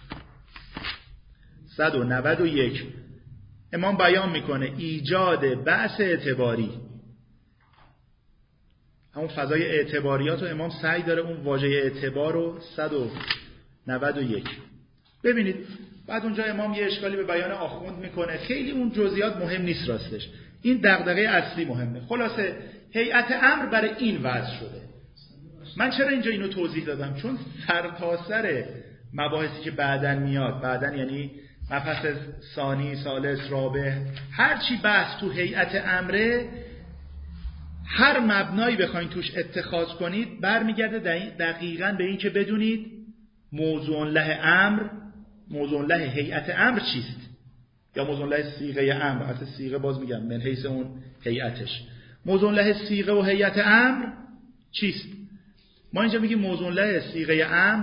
صد و نود و یک امام بیان میکنه ایجاد بعث اعتباری. همون فضای اعتباریات رو امام سعی داره اون واژه اعتبار رو صد و نود و یک ببینید. بعد اونجا امام یه اشکالی به بیان آخوند میکنه، خیلی اون جزئیات مهم نیست راستش، این دغدغه اصلی مهمه. خلاصه هیئت امر برای این وضع شده. من چرا اینجا اینو توضیح دادم؟ چون سرتاسر مباحثی که بعدن میاد، بعدن یعنی مبحث ثانی، ثالث، رابع، هر چی بحث تو هیئت امره، هر مبنایی بخواید توش اتخاذ کنید برمیگرده دقیقاً به این که بدونید موضوع له امر، موضوع له هیئت امر چیست، یا موضوع له صیغه امر. البته صیغه باز میگم من حیث اون هیئتش. موضوع له صیغه و هیئت امر چیست؟ ما اینجا میگیم موضوع له صیغه امر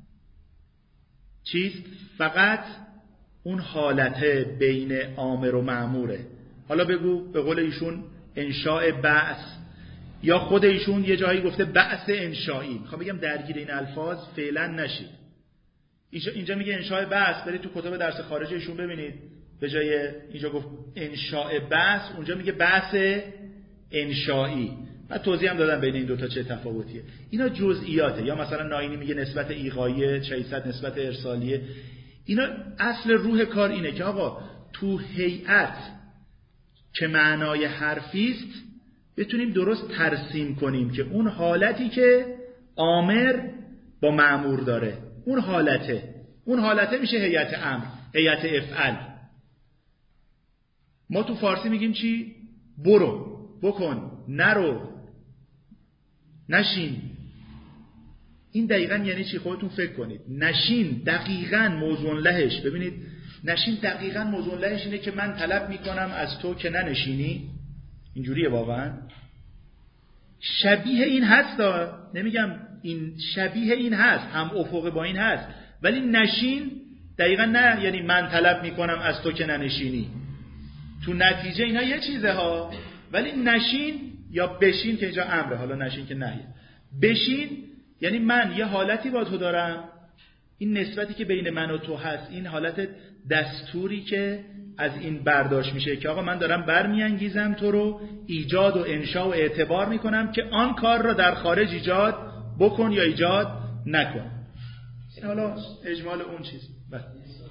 چیست؟ فقط اون حالت بین آمر و مأموره. حالا بگو به قول ایشون انشاء بعث، یا خود ایشون یه جایی گفته بعث انشایی. میخوام بگم درگیر این الفاظ فعلا نشید. اینجا میگه انشاء بعث، برید تو کتاب درس خارجی ایشون ببینید به جای اینجا گفت انشاء بعث اونجا میگه بعث انشایی. من توضیح هم دادم بین این دوتا چه تفاوتیه. اینا جزئیاته. یا مثلا ناینی میگه نسبت ایغاییه، چیست نسبت ارسالیه. اینا اصل روح کار اینه که آقا تو هیئت که معنای حرفی است بتونیم درست ترسیم کنیم که اون حالتی که آمر با مأمور داره، اون حالته اون حالته میشه هیئت امر، هیئت افعل. ما تو فارسی میگیم چی؟ برو، بکن، نرو، نشین. این دقیقاً یعنی چی؟ خودتون فکر کنید. نشین دقیقاً موضوع لهش، ببینید نشین دقیقاً موضوع لهش اینه که من طلب میکنم از تو که ننشینی. اینجوریه واقعاً. شبیه این هست، نمیگم این شبیه این هست، هم افق با این هست، ولی نشین دقیقاً نه یعنی من طلب میکنم از تو که ننشینی. تو نتیجه اینا یه چیزه ها، ولی نشین یا بشین که اینجا امره، حالا نشین که نهیه. بشین یعنی من یه حالتی با تو دارم، این نسبتی که بین من و تو هست، این حالت دستوری که از این برداشت میشه که آقا من دارم برمیانگیزم تو رو، ایجاد و انشا و اعتبار میکنم که آن کار را در خارج ایجاد بکن یا ایجاد نکن. این حالا اجمال اون چیز. بله.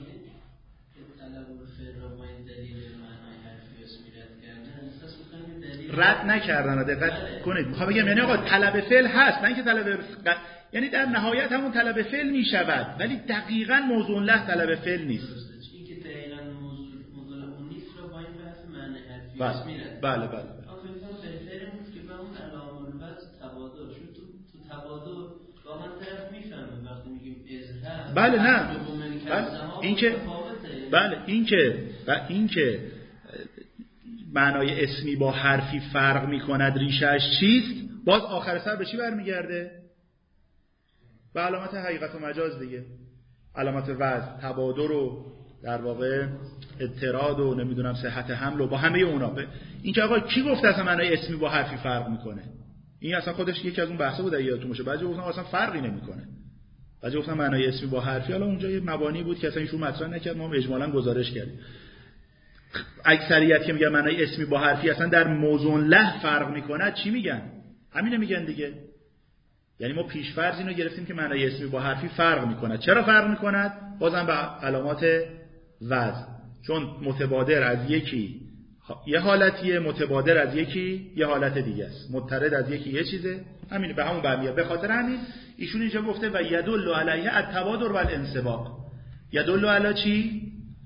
رد نکردن. دقت کنید. میخوام بگم یعنی آقا طلب فعل هست، نه اینکه طلب، یعنی در نهایت همون طلب فعل میشود، ولی دقیقاً موضوع له طلب فعل نیست. این که دقیقاً موضوع موضوع اون نیست رو با این بحث معنی حرفی بله میرد. بله بله. آخه میگم بهتره بود که به اون علامه البته تبادر، چون تو تو تبادر با من طرف میفهمه وقتی میگیم اظهار. بله نه. بله این که بله این که و این که معنای اسمی با حرفی فرق میکند ریشهش چیست، باز آخر سر به چی برمیگرده؟ به علامت حقیقت و مجاز دیگه. علامت وضع، تبادر و در واقع اضطراد و نمیدونم صحت حمل و با همه اونا. این که آقا کی گفته اصلا معنای اسمی با حرفی فرق میکنه؟ این اصلا خودش یکی از اون بحثا بود یادتون باشه. بعضی گفتن اصلا فرقی نمیکنه. بعضی گفتن معنای اسمی با حرفی، حالا اونجا یه مبانی بود که اصلا ایشون مطرح نکرد، ما اجمالاً گزارش کردیم. اکثریت که میگن معنای اسمی با حرفی اصلا در موضوع له فرق میکنه، چی میگن؟ همینو میگن دیگه. یعنی ما پیش‌فرض اینو گرفتیم که معنای اسمی با حرفی فرق میکنه. چرا فرق میکنه؟ بازم به علامات وضع. چون متبادر از یکی یه حالتیه، متبادر از یکی یه حالت دیگه است. مضطرد از یکی یه چیزه. همین به همون برمیاد. به خاطر همین ایشون اینجا گفته و یدل علیه التبادر و الانسباق. یدل علی چی؟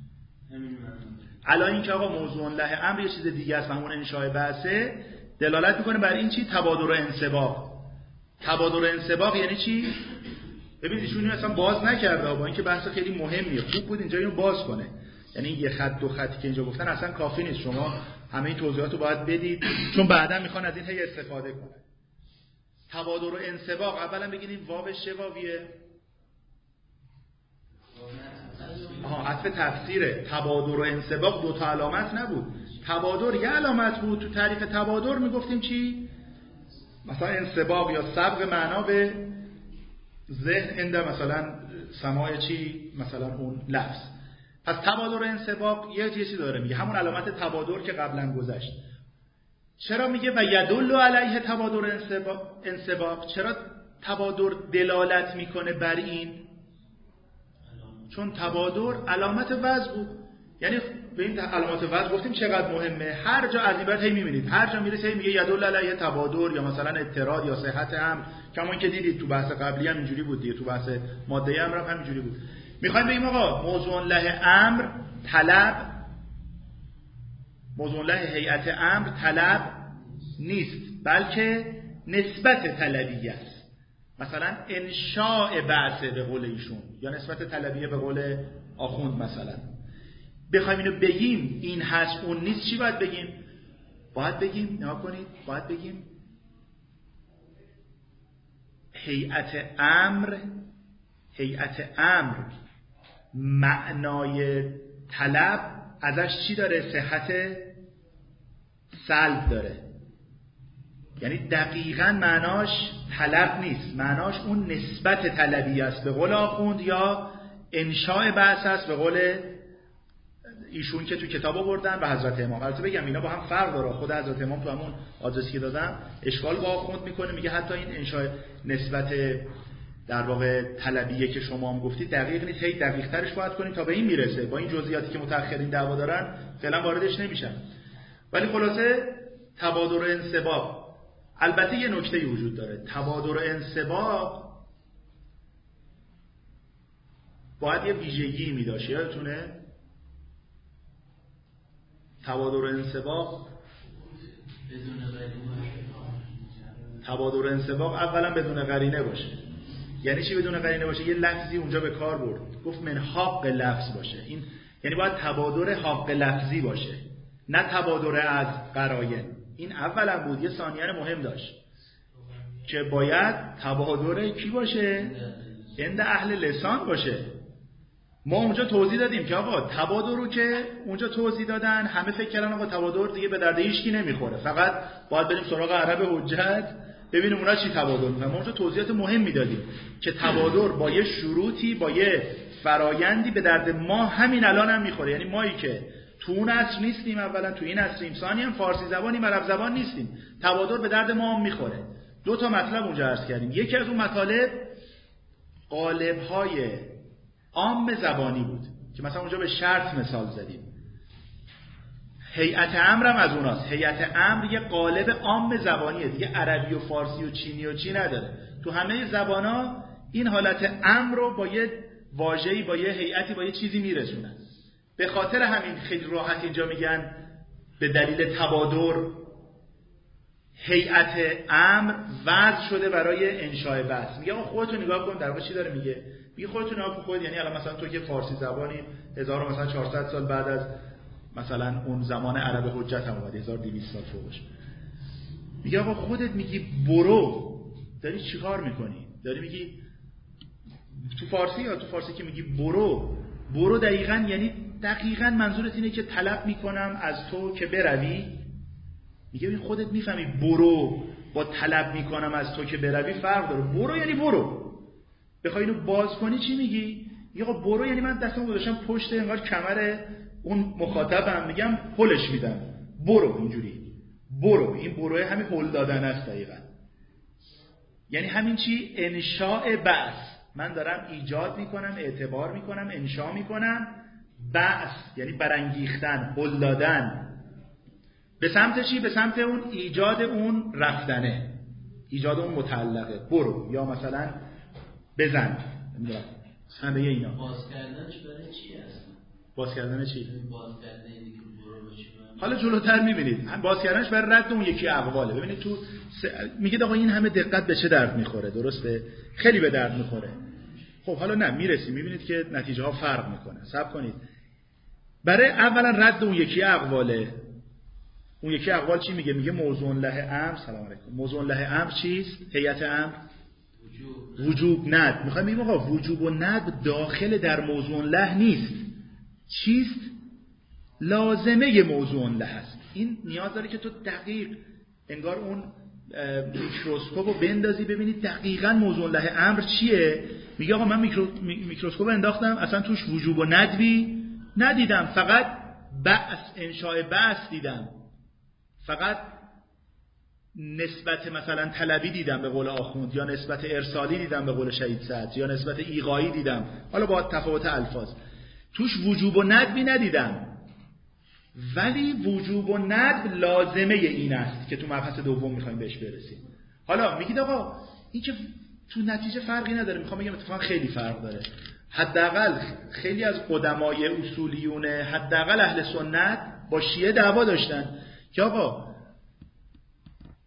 علی این که آقا موضوع له امر یه چیز دیگه است، همون انشاء بعثه، دلالت میکنه بر این چی؟ تبادر و انسباق. تبادر و انسباق یعنی چی؟ ببینید ایشون اصلا باز نکرده، با اینکه بحث خیلی مهمیه، خوب بود اینجا اینو باز کنه. یعنی یه خط دو خطی که اینجا گفتن اصلا کافی نیست، شما همه این توضیحات رو باید بدید، چون بعدا میخوان از این هی استفاده کنن. تبادر و انسباق اولا بگیریم واوش چه واویه؟ آها عطف تفسیره. تبادر و انسباق دو تا علامت نبود. تبادر یه علامت بود. تو تعریف تبادر میگفتیم چی؟ مثلا انسباق یا سبق معنا به ذهن انده مثلا سماع چی؟ مثلا اون لفظ. پس تبادر و انسباق یه چیزی داره میگه، همون علامت تبادر که قبلا گذشت. چرا میگه و یدل علیه تبادر انسباق؟ چرا تبادر دلالت میکنه بر این؟ چون تبادر علامت وضع بود. یعنی به این علامات وضع گفتیم چقدر مهمه. هر جا از این بعد هی میبینید هر جا میرسه هی میگه یدل علیه تبادر یا مثلا اضطراد یا صحت امر، کما اینکه دیدید تو بحث قبلی هم اینجوری بود دیگه، تو بحث ماده امر هم همینجوری بود. میخوایم بگیم آقا موضوع له امر طلب، موضوع له هیئت امر طلب نیست، بلکه نسبت طلبیه است. مثلا انشاء بعثه به قول ایشون، یا نسبت طلبیه به قول آخوند. مثلا بخوایم اینو بگیم این هست اون نیست، چی باید بگیم؟ باید بگیم نگاه کنید باید بگیم هیئت امر هیئت امر معنای طلب ازش چی داره؟ صحت سلب داره. یعنی دقیقاً معناش طلب نیست، معناش اون نسبت طلبی است به قول آخوند، یا انشاء بعث است به قول ایشون که تو کتاب آوردن و حضرت امام. البته بگم اینا با هم فرق داره. خود حضرت امام تو همون آدرسی که دادم اشکال با آخوند میکنه، میگه حتی این انشاء نسبت در واقع طلبیه که شما هم گفتید دقیق نیست، هی دقیق ترش باید کنیم تا به این میرسه. با این جزئیاتی که متأخرین دعوا دارن فعلا واردش نمیشن. ولی خلاصه تبادر و انسباق، البته یه نکته وجود داره. تبادر و انسباق باید یه ویژگی می داشت. یادتونه تبادر و انسباق تبادر و انسباق اولا بدون قرینه باشه. یعنی چی بدون قرینه باشه؟ یه لفظی اونجا به کار برد، گفت من حق لفظ باشه. این یعنی باید تبادر حق لفظی باشه، نه تبادر از قراین. این اولا بود. یه ثانیه مهم داشت که باید تبادر کی باشه؟ عند اهل لسان باشه. ما اونجا توضیح دادیم که آقا تبادر رو که اونجا توضیح دادن همه فکر کردن آقا تبادر دیگه به درد هیچکی نمیخوره، فقط باید بریم سراغ عرب حجت ببینیم اونا چی تبادر میکنن. ما اونجا توضیحات مهم میدادیم که تبادر با یه شروطی، با یه فرایندی به درد ما همین الان هم میخوره. یعنی مایی که تو اون عصر نیستیم، اولا تو این عصریم، ثانیاً هم فارسی زبانیم، عرب زبان نیستیم، تبادر به درد ما هم میخوره. دو تا مطلب اونجا عرض کردیم. یکی از اون مطالب قالب‌های عام زبانی بود که مثلا اونجا به شرط مثال زدیم. هیئت امر هم از اوناست. هیئت امر یه قالب عام زبانیه دیگه، عربی و فارسی و چینی و چی نداره. تو همه زبانا این حالت امر رو با یه واژه‌ای، با یه هیئتی، با یه چیزی میرسونن. به خاطر همین خیلی راحت اینجا میگن به دلیل تبادر هیئت امر وضع شده برای انشاء بعث. میگه آقا خودتون نگاه کن در واقع چی داره میگه؟ میگه خودتون نگاه کن خود. یعنی الان مثلا تو که فارسی زبانی هزار و چهارصد سال بعد از مثلا اون زمان عرب حجت هم اومده، هزار و دویست سال فوقش. میگه آقا خودت میگی برو، داری چیکار میکنی؟ داری میگی تو فارسی، یا تو فارسی که میگی برو، برو دقیقاً یعنی دقیقاً منظورت اینه که طلب میکنم از تو که بروی. میگه این خودت میفهمی برو با طلب میکنم از تو که بروی فرق داره. برو یعنی برو. بخوای اینو باز کنی چی میگی؟ میگه آقا برو یعنی من دستمو گذاشتم پشت انگار کمر اون مخاطبم، میگم هلش میدم، برو. اینجوری برو، این بروه همین هل دادن است دقیقاً. یعنی همین چی؟ انشاء بعث. من دارم ایجاد میکنم، اعتبار میکنم، انشاء میکنم. بعث یعنی برانگیختن، هل دادن. به سمت چی؟ به سمت اون ایجاد اون رفتنه، ایجاد اون متعلقه. برو یا مثلا بزن، نمیدونم همه اینا. باز کردنش برای چی هست؟ باز کردن چی؟ باز کردن دیگه برو بشه. حالا جلوتر میبینید باز کردنش برای رد اون یکی اقواله. ببینید تو س... میگه آقا این همه دقت به چه درد میخوره؟ درسته؟ خیلی به درد میخوره. خب حالا نه میرسیم میبینید که نتیجه ها فرق میکنه. صبر کنید. برای اولا رد اون یکی اقواله. اون یکی اقوال چی میگه؟ میگه موضوع له امر. سلام علیکم. موضوع له امر چیست؟ هیئت امر وجوب. وجوب ند. میخوایم بگیم آقا وجوب و ند داخل در موضوع له نیست. چیست؟ لازمه موضوع له است. این نیاز داره که تو دقیق انگار اون میکروسکوپ رو بندازی ببینید دقیقاً موضوع له امر چیه. میگه آقا من میکرو... میکروسکوپ انداختم اصلا توش وجوب و ندبی ندیدم، فقط بعث، انشاء بعث دیدم، فقط نسبت مثلا طلبی دیدم به قول آخوند، یا نسبت ارسالی دیدم به قول شهید سعد، یا نسبت ایغایی دیدم، حالا با تفاوت الفاظ. توش وجوب و ندبی ندیدم. ولی وجوب و ندب لازمه این است که تو مبحث دوم میخوایم بهش برسیم. حالا میگید آقا این که تو نتیجه فرقی نداره. میخوام بگم اتفاقا خیلی فرق داره. حداقل خیلی از قدمای اصولیون حداقل اهل سنت با شیعه دعوا داشتن که آقا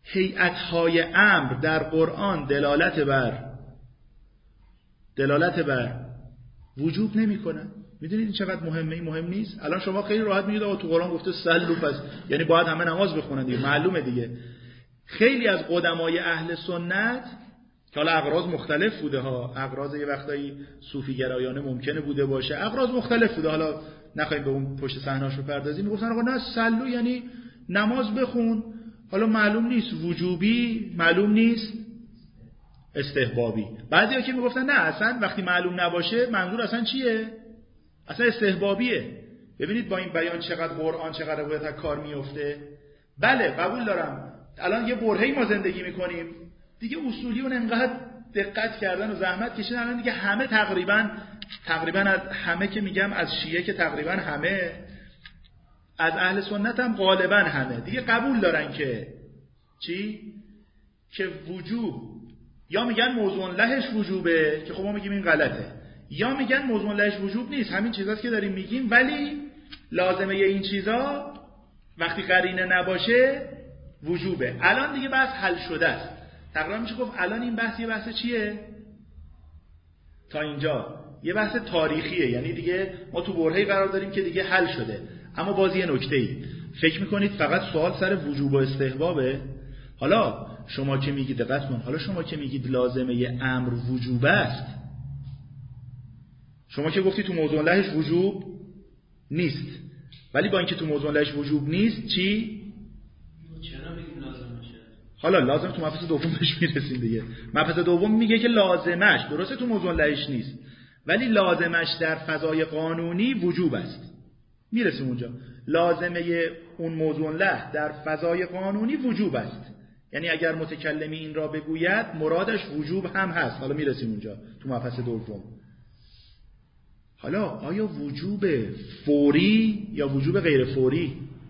هیئت‌های امر در قرآن دلالت بر دلالت بر وجوب نمی‌کنن. میدونید این چقدر مهمه؟ این مهم نیست. الان شما خیلی راحت میگید آقا تو قرآن گفته صلوا، پس یعنی باید همه نماز بخونن دیگه، معلومه دیگه. خیلی از قدمای اهل سنت که حالا اغراض مختلف بوده ها، اغراض یه وقتایی صوفی گرایانه ممکنه بوده باشه، اغراض مختلف بوده، حالا نخواهیم به اون پشت صحنه‌اش بپردازیم، میگفتن آقا نه صلوا یعنی نماز بخون. حالا معلوم نیست وجوبی، معلوم نیست استحبابی. بعضیا که میگفتن نه اصلا وقتی معلوم نباشه منظور اصلا چیه؟ اصلا استحبابیه. ببینید با این بیان چقدر قرآن چقدر باید کار میفته. بله قبول دارم الان یه برهه‌ای ما زندگی میکنیم دیگه، اصولیون انقدر دقت کردن و زحمت کشیدن الان دیگه همه تقریبا تقریبا از همه که میگم از شیعه که تقریبا همه، از اهل سنت هم غالبا همه دیگه قبول دارن که چی؟ که وجوب یا میگن موضوع لهش وجوبه که خب ما میگیم این غلطه، یا میگن موضوع لهش وجوب نیست، همین چیزاست که داریم میگیم، ولی لازمه این چیزا وقتی قرینه نباشه وجوبه. الان دیگه بحث حل شده است. تقریبا میشه گفت الان این بحث یه بحث چیه؟ تا اینجا یه بحث تاریخیه، یعنی دیگه ما تو برهه‌ای قرار داریم که دیگه حل شده. اما باز یه نکته‌ای، فکر میکنید فقط سوال سر وجوب و استحبابه؟ حالا شما که میگید دقت کن، حالا شما که میگید لازمه امر وجوب است، شما که گفتی تو موضوع لهش وجوب نیست، ولی با اینکه تو موضوع لهش وجوب نیست چی؟ چرا بگیم لازمشه؟ حالا لازم تو مبحث دوم بهش میرسیم دیگه. مبحث دوم میگه که لازمش درسته تو موضوع لهش نیست، ولی لازمش در فضای قانونی وجوب است. میرسیم اونجا. لازمه اون موضوع له در فضای قانونی وجوب است، یعنی اگر متکلمی این را بگوید مرادش وجوب هم هست. حالا میرسیم اونجا تو مبحث دوم. حالا آیا وجوب فوری یا وجوب غیر فوری؟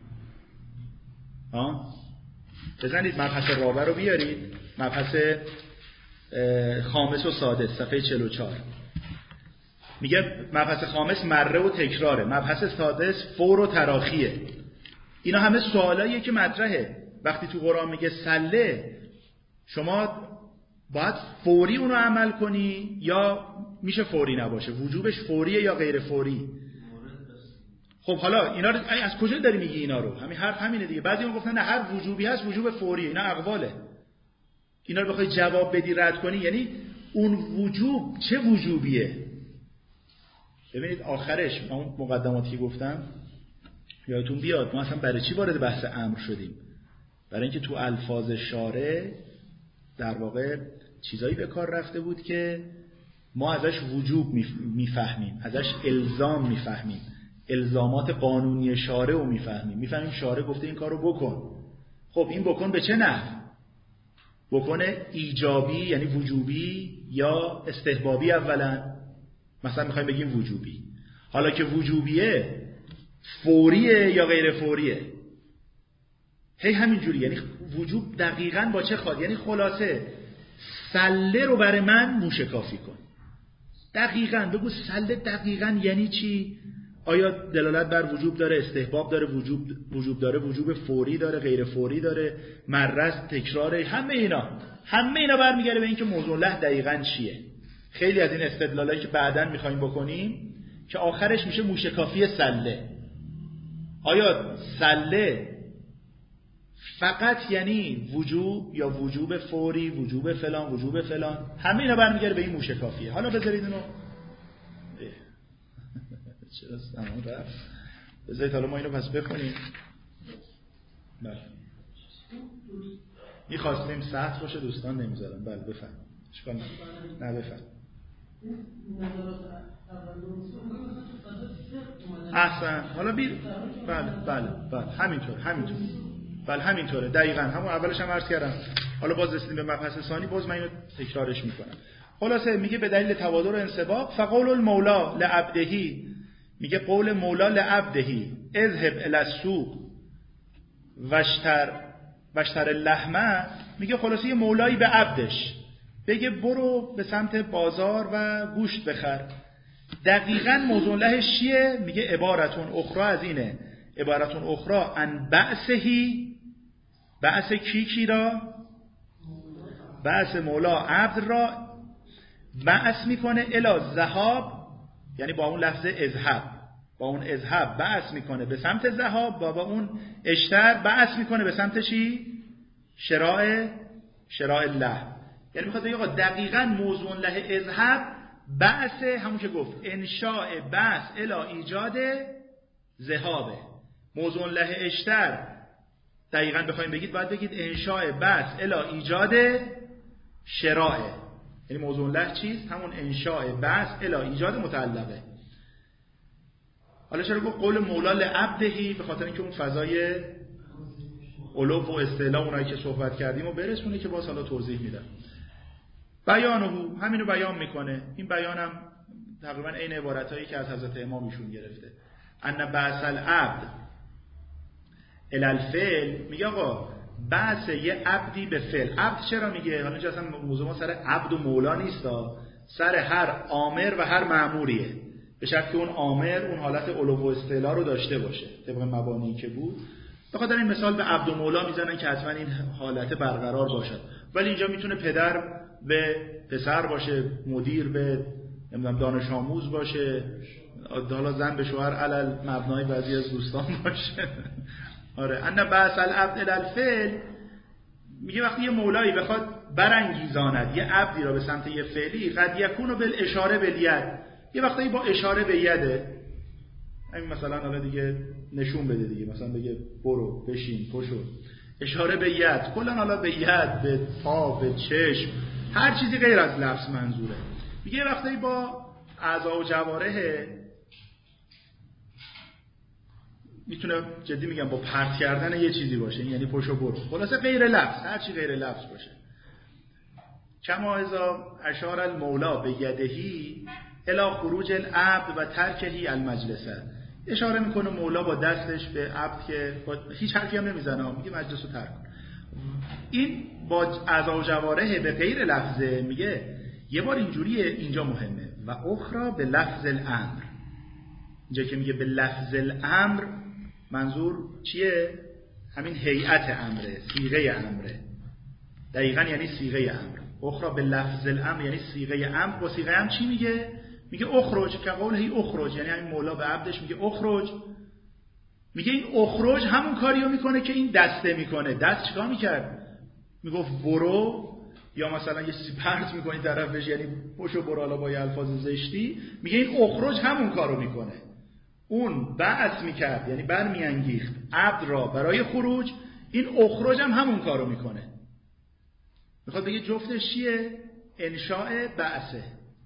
ها؟ بزنید مبحث رابع رو بیارید، مبحث خامس و سادس صفحه چهل و چهار. میگه مبحث خامس مره و تکراره، مبحث سادس فور و تراخیه. اینا همه سوالاییه که مطرحه. وقتی تو قرآن میگه سله، شما باید فوری اونو عمل کنی یا میشه فوری نباشه؟ وجوبش فوریه یا غیر فوری؟ خب حالا اینا رو از کجا داری میگی اینا رو؟ همین حرف همینه دیگه. بعضی اون گفتن نه هر وجوبی هست وجوب فوریه. اینا اقواله. اینا رو بخوای جواب بدی رد کنی، یعنی اون وجوب چه وجوبیه؟ ببینید آخرش اون مقدماتی که گفتم یادتون بیاد، ما اصلا برای چی وارد بحث امر شدیم؟ برای اینکه تو الفاظ شارع در واقع چیزایی به کار رفته بود که ما ازش وجوب میفهمیم، ازش الزام میفهمیم، الزامات قانونی شارع رو میفهمیم. میفهمیم شارع گفته این کارو بکن. خب این بکن به چه نحو؟ بکنه ایجابی یعنی وجوبی یا استحبابی؟ اولا مثلا میخوایم بگیم وجوبی. حالا که وجوبیه فوریه یا غیر فوریه؟ هی همین جوری، یعنی وجوب دقیقاً با چه خواد؟ یعنی خلاصه سله رو برای من موشکافی کن. دقیقاً بگو سله دقیقاً یعنی چی؟ آیا دلالت بر وجوب داره، استحباب داره، وجوب وجوب داره، وجوب فوری داره، غیر فوری داره، مررس، تکراره، همه اینا همه اینا برمیگره به اینکه موضوع له دقیقاً چیه. خیلی از این استدلالایی که بعداً می‌خوایم بکنیم که آخرش میشه موشکافی سله. آیا سله فقط یعنی وجوب یا وجوب فوری، وجوب فلان، وجوب فلان؟ همه اینا برمیگره به این موشکافیه. حالا بذارید اینو چرا زمان رفت؟ بذارید حالا ما اینو پس بخونیم. بله میخواستیم سخت باشه دوستان نمیذارم. بله بفهم اشکال نه نه بفهم. احسن. حالا بی بله بله بله همینطور همینطور بله همینطوره دقیقاً همون اولش هم عرض کردم. حالا باز رسیدیم به مبحث ثانی، باز من اینو تکرارش میکنم. خلاصه میگه به دلیل توادر و انسباق فقول المولا لعبدهی، میگه قول مولا لعبدهی اذهب الی السوق واشتر واشتر اللحمه، میگه خلاصه یه مولایی به عبدش بگه برو به سمت بازار و گوشت بخر. دقیقاً موضوع لهش چیه؟ میگه عبارتون اخرى از اینه، عبارتون اخرى ان بعثهی بعث کی کی را؟ بعث مولا عبد را بعث میکنه الی ذهاب، یعنی با اون لفظ اذهب، با اون اذهب بعث میکنه به سمت ذهاب، و با اون اشتر بعث میکنه به سمت چی؟ شراء شراء الله. یعنی میخواد بگه دقیقاً موضوع له اذهب بعث همون که گفت انشاء بعث الی ایجاد ذهابه. موضوع له اشتر دقیقاً بخوایم بگید باید بگید انشاء بعث الی ایجاد شراء. یعنی موضوع له چیست؟ همون انشاء بعث الی ایجاد متعلقه. حالا چرا گفت قول مولا لعبدهی؟ به خاطر اینکه اون فضای علو و استعلا اونایی که صحبت کردیم و برسونه که باز حالا توضیح میدم. بیانه همینو بیان میکنه. این بیانم تقریبا عین عبارتایی که از حضرت امام ایشون گرفته. ان بعث العبد الی الفعل، میگه آقا بعث یه عبدی به فعل. عبد چرا میگه؟ حالا اینجا اصلا موضوع ما سر عبد و مولا نیستا، سر هر آمر و هر مأموریه، به شرطی که اون آمر اون حالت علو و استعلا رو داشته باشه طبق مبانی که بود. بخاطر این مثال به عبد و مولا میزنن که حتما این حالت برقرار باشد، ولی اینجا میتونه پدر به پسر باشه، مدیر به نمیدونم دانش آموز باشه، حالا زن به شوهر علل مبنای بعضی از دوستان باشه. آره ان بعث العبد الی الفعل، میگه وقتی یه مولایی بخواد برانگیزاند یه عبدی را به سمت یه فعلی، قد یکونو بالاشاره بالید، یه وقتی با اشاره به یده، همین مثلا حالا دیگه نشون بده دیگه، مثلا بگه برو بشین پشو، اشاره به ید، کلا حالا به ید، به پا، به چشم، هر چیزی غیر از لفظ منظوره. میگه یه وقتی با اعضا و جوارح، میتونه جدی میگم با پرت کردن یه چیزی باشه، یعنی پشو برو، خلاصه غیر لفظ، هر چی غیر لفظ باشه. کما اذا اشار المولا به یدهی الی خروج العبد و ترکهی المجلسه، اشاره میکنه مولا با دستش به عبد که با هیچ حرفی هم نمیزنه، میگه مجلس رو ترک کن. این با اعضا و جوارح به غیر لفظه. میگه یه بار اینجوریه، اینجا مهمه، و اخرى به لفظ الامر. اینجا که میگه به لفظ الامر منظور چیه؟ همین هیئت امره، صیغه امره، دقیقاً یعنی صیغه امر. اخرى به لفظ الامر یعنی صیغه امر. با صیغه امر چی میگه؟ میگه اخرج، که قول هی اخرج، یعنی همین مولا به عبدش میگه اخرج. میگه این اخرج همون کاریو میکنه که این دسته میکنه. دست چیکار میکرد؟ میگفت برو، یا مثلا یه چیزی پرت میکنی طرفش، یعنی پشو برو، حالا با یه الفاظ زشتی. میگه این اخرج همون کارو میکنه. اون بعث میکرد، یعنی برمیانگیخت عبد را برای خروج، این اخرج هم همون کارو میکنه. میخواد بگه جفتش چیه؟ انشاء بعثه.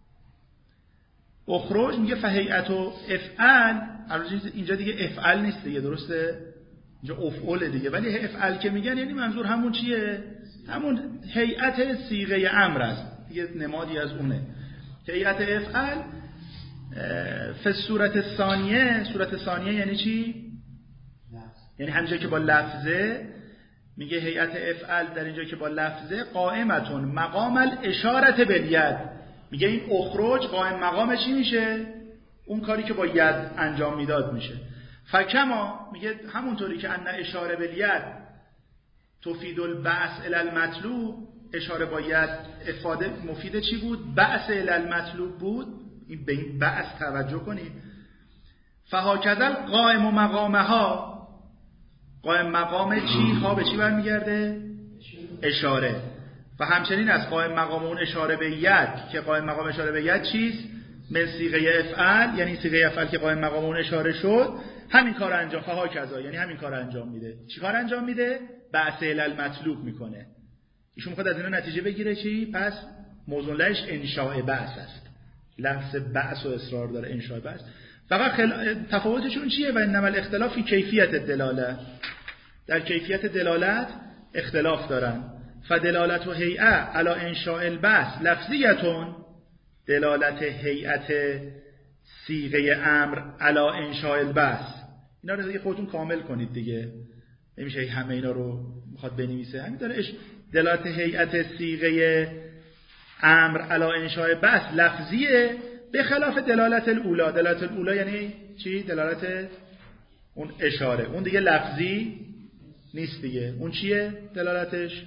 اخرج میگه فهیئت و افعل، اینجا دیگه افعل نیست دیگه، درسته؟ اینجا افعل دیگه، ولی افعل که میگن یعنی منظور همون چیه؟ همون هیئت صیغه امر است دیگه، نمادی از اونه. هیئت افعل فی صورت ثانیه، صورت ثانیه یعنی چی؟ یعنی همینجا که با لفظه، میگه هیئت افعل در اینجا که با لفظه قائمتون مقام الاشاره بالید. میگه این اخرج قائم مقام چی میشه؟ اون کاری که با ید انجام میداد میشه. فکما میگه همونطوری که ان اشاره بالید تفید البعث الی المطلوب، اشاره با ید افاده مفید چی بود؟ بعث الی المطلوب بود. این به این بعث توجه کنید. فهاکذا قائم و مقامها، قائم مقام چی؟ ها به چی برمیگرده؟ اشاره. و همچنین از قائم مقام اون اشاره به ید، که قائم مقام اشاره به ید چیست؟ من صیغه افعل، یعنی صیغه افعل که قائم مقام اون اشاره شد، همین کار انجام، فهاکذا یعنی همین کار انجام میده. چی کار انجام میده؟ بعث الی المطلوب میکنه. ایشون میخواد از اینا نتیجه بگیره چی؟ پس موضوع لهش انشاء بعث است. لفظ بعث و اصرار داره، انشاء بعث. فقط خل... تفاوتشون چیه؟ و انما الاختلاف فی کیفیت دلاله، در کیفیت دلالت اختلاف دارن. فدلالت و هیئه علی انشاء البعث لفظیتون، دلالت هیئت صیغه امر علی انشاء البعث. اینا رو دیگه خودتون کامل کنید دیگه، نمیشه همه اینا رو میخواد بنویسه. همین داره دلالت هیئت صیغه امر علی انشاء بعث لفظیه، به خلاف دلالت الاولا. دلالت الاولا یعنی چی؟ دلالت اون اشاره، اون دیگه لفظی نیست دیگه. اون چیه دلالتش؟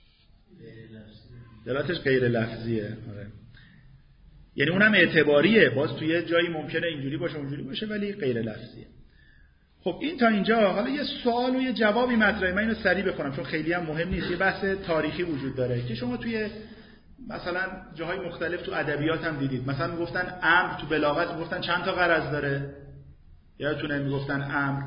دلالتش غیر لفظیه. آره. یعنی اونم اعتباریه، باز توی جایی ممکنه اینجوری باشه اونجوری باشه ولی غیر لفظیه. خب این تا اینجا. حالا یه سوال و یه جوابی مطرحه، من اینو سریع بخونم چون خیلی هم مهم نیست. یه بحث تاریخی وجود داره که شما توی مثلا جاهای مختلف تو ادبیات هم دیدید. مثلا میگفتن امر تو بلاغت میگفتن چند تا غرض داره؟ یادتونه میگفتن امر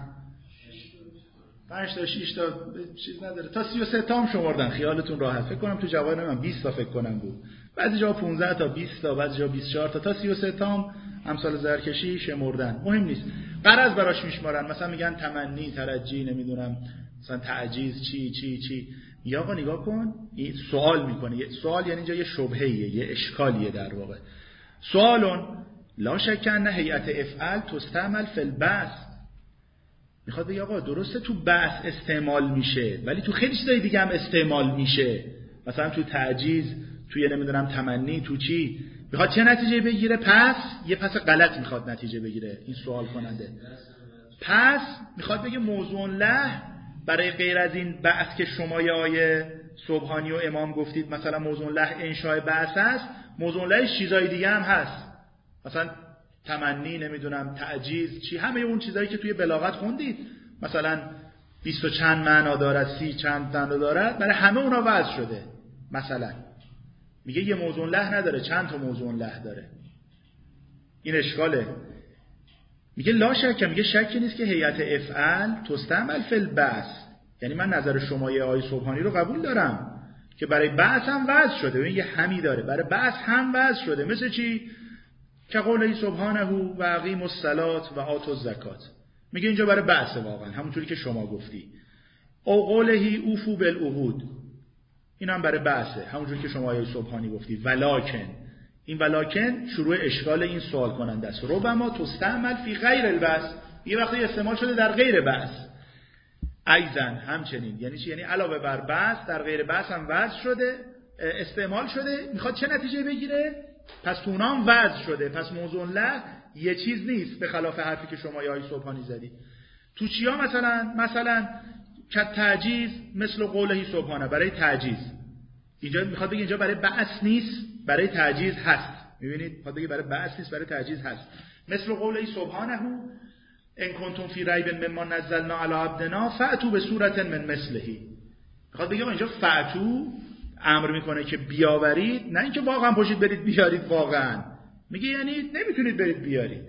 پنج تا شش تا چیز نداره، تا سی و سه تا هم شمردن. خیالتون راحت. فکر کنم تو جواب من بیست تا فکر کنم بود، بعضی جا پانزده تا بیست تا، بعضی جا بیست و چهار تا، تا سی و سه تا هم امثال زرکشی شمردن. مهم نیست، غرض براش میشمارن. مثلا میگن تمنی، ترجی، نمیدونم مثلا تعجیز، چی چی چی. یا آقا نگاه کن، این سوال میکنه. سوال یعنی اینجا یه شبهه‌ایه، یه اشکالیه در واقع. سوالون لا شک ان هیئت افعل تستعمل فی البعث. میخواد بگه آقا درسته تو بعث استعمال میشه ولی تو خیلی چیزای دیگه هم استعمال میشه، مثلا تو تعجیز، توی نمیدونم تمنی، تو چی. میخواد چه نتیجه بگیره؟ پس یه پس غلط میخواد نتیجه بگیره این سوال کننده. پس میخواد بگه موضوع له برای غیر از این بعث که شما یه آیه سبحانی و امام گفتید مثلا موضوع له انشاء بعث است، موضوع له چیزای دیگه هم هست، مثلا تمنی، نمیدونم تعجیز، چی، همه اون چیزایی که توی بلاغت خوندید مثلا بیست و چند معنا دارد، سی چند معنا دارد، برای همه اونا وضع شده. مثلا میگه یه موضوع له نداره، چند تا موضوع له داره. این اشکاله. میگه لا شک، میگه شکی نیست که هیئت افعل تستعمل فی البعث. یعنی من نظر شما یه آیه سبحانی رو قبول دارم که برای بعث هم وضع شده. ببین یه همی داره، برای بعث هم وضع شده. مثل چی؟ که قوله سبحانه و اقیموا الصلاة و آتوا الزکات. میگه اینجا برای بعث واقعا، همونطوری که شما گفتی. او قوله اوفوا بالعهود، این هم برای بعثه، همونجوری که شما آیه سبحانی گفتی. ولکن، این ولکن شروع اشکال این سوال کننده است. ربما تستعمل فی غیر البعث، یه وقتی استعمال شده در غیر بعث. ایضا همچنین، یعنی چی؟ یعنی علاوه بر بعث در غیر بعث هم وضع شده، استعمال شده. میخواد چه نتیجه بگیره؟ پس تو اونام وضع شده. پس موضوع له یه چیز نیست، به خلاف حرفی که شما آیه سبحانی زدید. تو چیا مثلا؟ مثلا که تعجیز مثل قوله سبحانه، برای تعجیز. اینجا میخواد بگه اینجا برای بعث نیست، برای تعجیز هست. میبینید میخواد بگه برای بعث نیست، برای تعجیز هست. مثل قوله سبحانه ان کنتم فی ریب مما نزلنا علی عبدنا فأتوا بصورت من مثله. میخواد بگه اینجا فأتوا امر میکنه که بیاورید، نه اینکه واقعا پاشید برید بیارید. واقعا میگه یعنی نمیتونید برید بیارید.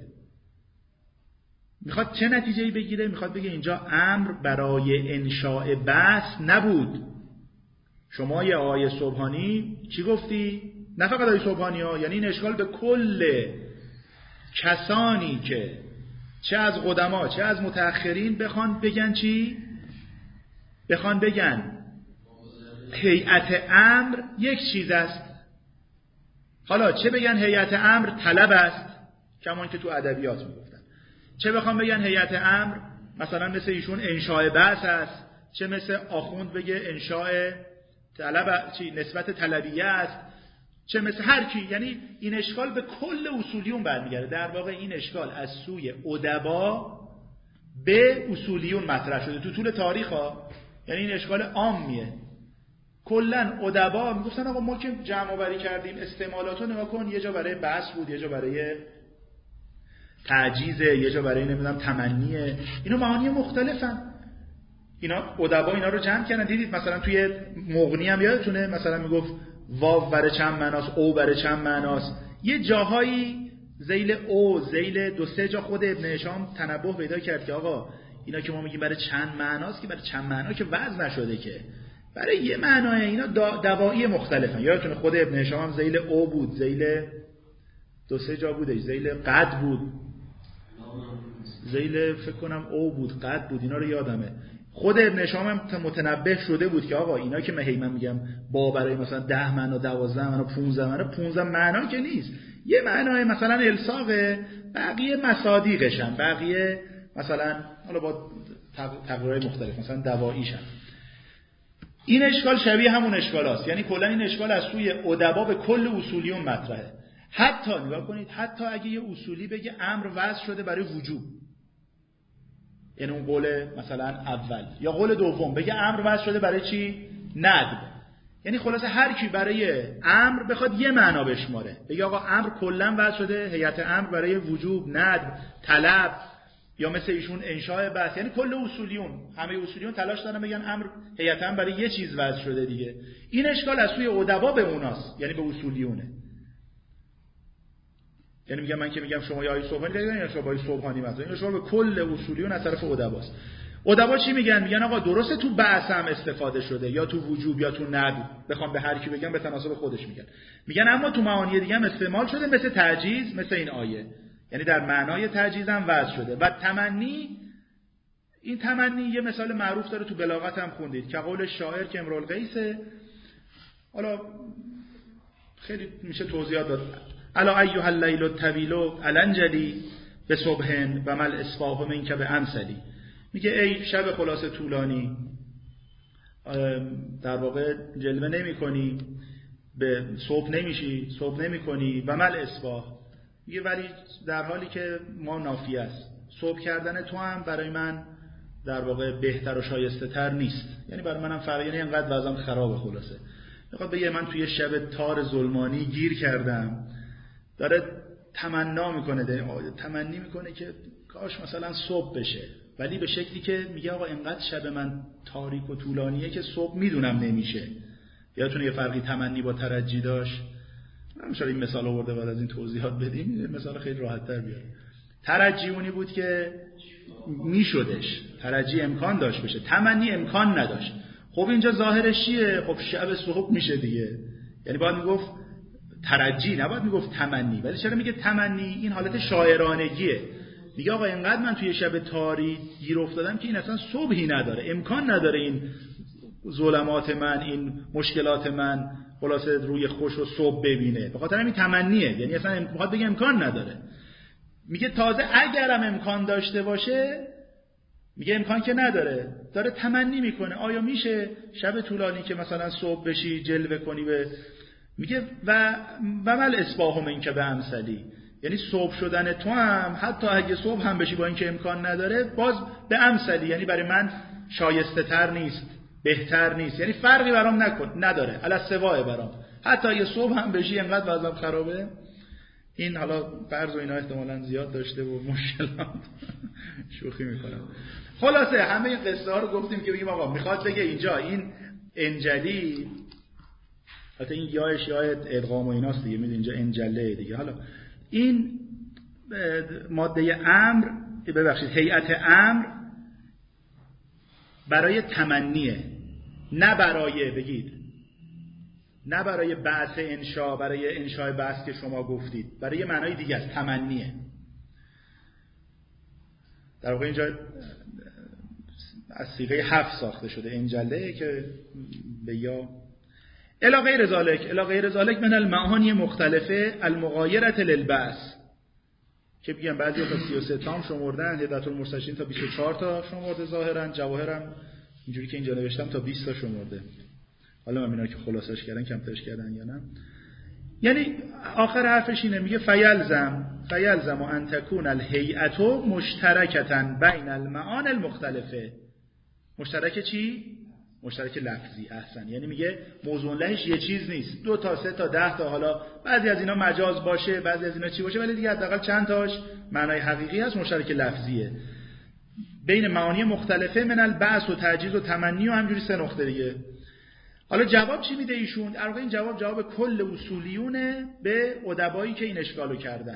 میخواد چه نتیجه‌ای بگیره؟ میخواد بگه اینجا امر برای انشاء بعث نبود. شما یه آیه سبحانی چی گفتی؟ نه فقط آیه سبحانی ها، یعنی این اشکال به کل کسانی که چه از قدما چه از متأخرین بخوان بگن چی؟ بخوان بگن هیئت امر یک چیز است. حالا چه بگن هیئت امر طلب است، کمان که تو ادبیات میگفتن، چه بخوام بگن هیئت امر مثلا مثل ایشون انشاء بعث است، چه مثل آخوند بگه انشاء طلب، چی نسبت طلبیه است، چه مثل هر کی. یعنی این اشکال به کل اصولیون برمیگرده. در واقع این اشکال از سوی ادبا به اصولیون مطرح شده تو طول تاریخ ها. یعنی این اشکال عامیه. کلن ادبا میگفتن آقا ما که جمع آوری کردیم استعمالاتو نگاه کن، یه جا برای بحث بود، یه جا برای تعجیزه، یه جا برای نمیدونم تمنیه. اینا معانی مختلفن. اینا ادبا اینا رو جمع کردن. دیدید مثلا توی مغنی هم یادتونه مثلا میگفت واو برای چند معناست، او برای چند معناست. یه جاهایی ذیل او، ذیل دو سه جا خود ابن هشام تنبه پیدا کرد که آقا اینا که ما میگیم برای چند معناست که برای چند معنا که وضع نشده، که برای یه معناه. اینا دوایی مختلفن. یادتونه خود ابن هشام هم ذیل او بود، ذیل دو سه جا بودش، ذیل قد بود، ذیل فکر کنم او بود، قد بود. اینا رو یادمه. خود ابن هشام هم متنبه شده بود که آقا اینا که من میگم با برای مثلا ده معنا، دوازده معنا، پانزده معنا، پانزده معنا که نیست. یه معنای مثلا الساق، بقیه مصادیقشن، بقیه مثلا حالا با تغییرات مختلف مثلا دواییشن. این اشکال شبیه همون اشکال هست. یعنی کلا این اشکال از سوی ادبا به کل اصولیون مطرحه. حتی نگاه کنید، حتی اگه یه اصولی بگه امر وضع شده برای وجوب، یعنی اون قول مثلا اول. یا قول دوم بگه امر وضع شده برای چی؟ ندب. یعنی خلاصه هر کی برای امر بخواد یه معنا بشماره، بگه آقا امر کلا وضع شده، هیئت امر برای وجوب، ندب، طلب، یا مثل ایشون انشاء بحث. یعنی کل اصولیون، همه اصولیون تلاش دارن بگن امر هیئت امر برای یه چیز وضع شده دیگه. این اشکال از سوی ادبا به اوناست، یعنی به اصولیونه. یعنی میگم من که میگم شما یا آقای صبحانی بگید یا شما آقای صبحانی مثلا، این شما به کل اصولیون از طرف ادباست. ادبا چی میگن؟ میگن آقا درسته تو بحث هم استفاده شده، یا تو وجوب یا تو ندب، بخوام به هر کی بگم به تناسب خودش میگن. میگن اما تو معانی دیگه هم استعمال شده، مثل تعجیز، مثل این آیه، یعنی در معنای تعجیز هم وضع شده. و تمنی، این تمنی یه مثال معروف داره تو بلاغت هم خوندید که قول شاعر که امرؤ القیس، حالا خیلی میشه توضیحات داد. الا ایها اللیل الطویل الانجلی به صبح و مل اصفاه منک به امثلی. میگه ای شب خلاصه طولانی، در واقع جلوه نمی کنی، به صبح نمیشی، صبح نمی کنی و مل اصفاه. میگه ولی در حالی که ما نافی است، صبح کردن تو هم برای من در واقع بهتر و شایسته تر نیست، یعنی برای منم فرقی، یعنی اینقدر وضعم خرابه. خلاصه میخواد بگه من توی شب تار ظلمانی گیر کردم. داره تمنا میکنه، داره تمنی میکنه که کاش مثلا صبح بشه، ولی به شکلی که میگه آقا اینقدر شب من تاریک و طولانیه که صبح میدونم نمیشه. یادتون یه فرقی تمنی با ترجی داشت؟ نمیشه این مثال آورده بعد از این توضیحات بدیم، مثال خیلی راحت تر بیاره. ترجی اونی بود که میشدش، ترجی امکان داشت بشه، تمنی امکان نداشت. خب اینجا ظاهرش چیه؟ خب شب صبح میشه دیگه، یعنی باید میگفت ترجی، نباید میگفت تمنی. ولی چرا میگه تمنی؟ این حالت شاعرانگیه. میگه آقا اینقدر من توی شب تاریک گیر افتادم که این اصلا صبحی نداره، امکان نداره این ظلمات من، این مشکلات من خلاصه روی خوش و صبح ببینه. به خاطر همین تمنیه، یعنی اصلا میخواد بگه امکان نداره. میگه تازه اگرم امکان داشته باشه، میگه امکان که نداره، داره تمنی میکنه آیا میشه شب طولانی که مثلا صبح بشی جلوه کنی به، میگه و و مل اصباح منک به امثلی، یعنی صبح شدن تو هم حتی اگه صبح هم بشی با اینکه امکان نداره، باز به امثلی، یعنی برای من شایسته تر نیست، بهتر نیست، یعنی فرقی برام نکن نداره، علی السواء برام، حتی اگه صبح هم بشی انقدر وضعم خرابه. این حالا فرض و اینا احتمالاً زیاد داشته و مشکلات، شوخی میکنم. خلاصه همه این قصه ها رو گفتیم که بگیم آقا میخواد بگه اینجا این انجلی، حتی این یایش یای ادغام و ایناست دیگه، میدونی اینجا انجله دیگه. حالا این ماده امر، ببخشید هیئت امر برای تمنیه، نه برای بگید نه برای بحث انشا، برای انشاء بحث که شما گفتید، برای یه معنای دیگه است، تمنیه. در واقع اینجا از صیغه حفظ ساخته شده انجله که به یا الی غیر ذالک، الی غیر ذالک من المعانی مختلفه المغایرة للبعث، که بگم بعضی تا سی و سه تا هم شمردن، هدایت المرشدین تا بیست و چهار تا شمرده ظاهرا، جواهرم اینجوری که اینجا نوشتم تا بیست تا شمرده. حالا من اینا که خلاصش کردن کمترش کردن یا نه. یعنی آخر حرفش اینه، میگه فیلزم فیلزم ان تکون الهیئت مشترکتا بین المعانی المختلفه. مشترک چی؟ مشترک لفظی. احسن. یعنی میگه موضوع لهش یه چیز نیست، دو تا سه تا ده تا، حالا بعضی از اینا مجاز باشه، بعضی از اینا چی باشه، ولی دیگه حداقل چند تاش معنای حقیقی هست، مشترک لفظیه بین معانی مختلفه من البعث و تعجیز و تمنی و همجوری سه نقطه دیگه. حالا جواب چی میده ایشون؟ در واقع این جواب جواب کل اصولیونه به ادبایی که این اشکالو کردن.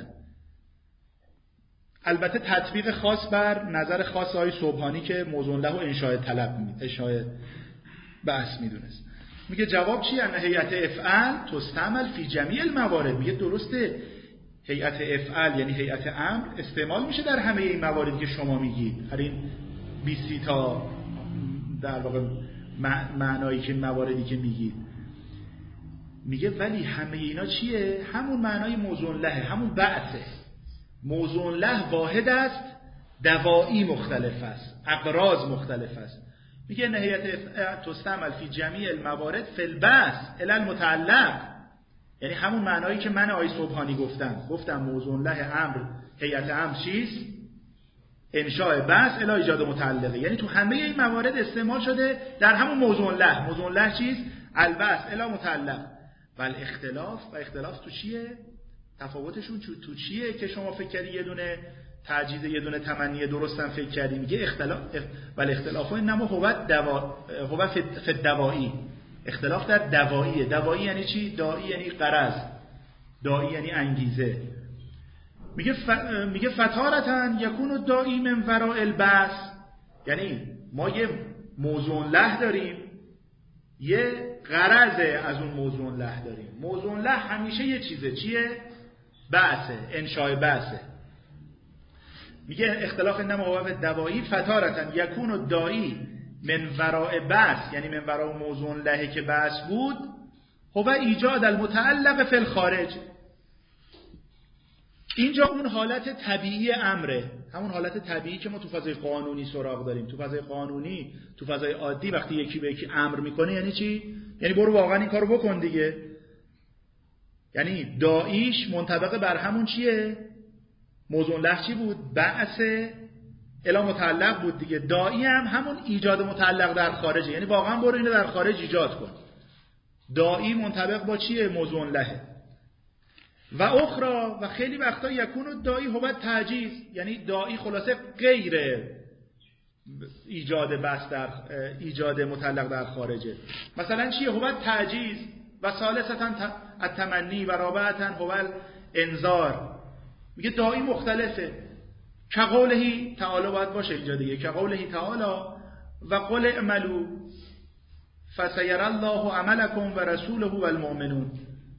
البته تطبیق خاص بر نظر خاص های صبحانی که موضوع له و انشاء طلب انشاء بحث میدونست. میگه جواب چیه؟ ان هیئت افعال تستعمل فی جمیع الموارد. میگه درسته هیئت افعال یعنی هیئت امر استعمال میشه در همه این مواردی که شما میگید، هر این بیست تا در واقع معنایی که مواردی که میگید. میگه ولی همه اینا چیه؟ همون معنای موضوع له، همون بعثه. موضوع له واحد است، دوائی مختلف است، اقراض مختلف است. میگه نهایت تستعمل فی جمیع الموارد فی البعث الی المتعلق، یعنی همون معنایی که من آقای صبحانی گفتم. گفتم موضوع له امر هیئت امر چیست؟ انشاء بحث الی ایجاد متعلقه، یعنی تو همه این موارد استعمال شده در همون موضوع له. موضوع له چیست؟ البحث الی متعلق. و الاختلاف، و اختلاف تو چیه؟ تفاوتشون تو چیه که شما فکر کردی یه دونه تعجیز یه دونه تمنی درستم فکر کردی؟ میگه اختلاف و الاختلاف انما هو دوا هو فی الدوایی. اختلاف در دواییه. دوایی یعنی چی؟ دایی یعنی غرض، دایی یعنی انگیزه. میگه ف... میگه فتارتن یکون الدائی من وراء البحث، یعنی ما یه موضوع له داریم، یه غرض از اون موضوع له داریم. موضوع له همیشه یه چیزه، چیه؟ بحثه، انشاء بحثه. میگه اختلاف انما هو فی الدوایی فتارتن یکون الدائی من وراء بحث، یعنی من وراء موضوع له که بحث بود، هو ایجاد المتعلق فی الخارج. اینجا اون حالت طبیعی امره، همون حالت طبیعی که ما تو فضای قانونی سراغ داریم. تو فضای قانونی، تو فضای عادی وقتی یکی به یکی امر میکنه یعنی چی؟ یعنی برو واقعا این کارو بکن دیگه. یعنی داعیش منطبق بر همون چیه؟ موضوع له چی بود؟ بعث الی متعلق بود دیگه. داعی هم همون ایجاد متعلق در خارجه، یعنی واقعا برو اینو در خارج ایجاد کن. داعی منطبق با چیه؟ موضوع له. و اخرى، و خیلی وقتا یکون الدائی هو تعجیز، یعنی داعی خلاصه غیر ایجاد بس در ایجاد متعلق در خارجه. مثلا چیه؟ هو تعجیز و ثالثتا التمنی و رابعتا هو الانذار. میگه داعی مختلفه. که قوله تعالی باید باشه اینجا دیگه، که قوله تعالی و قل اعملوا فسیری الله عملکم و رسوله و المؤمنون.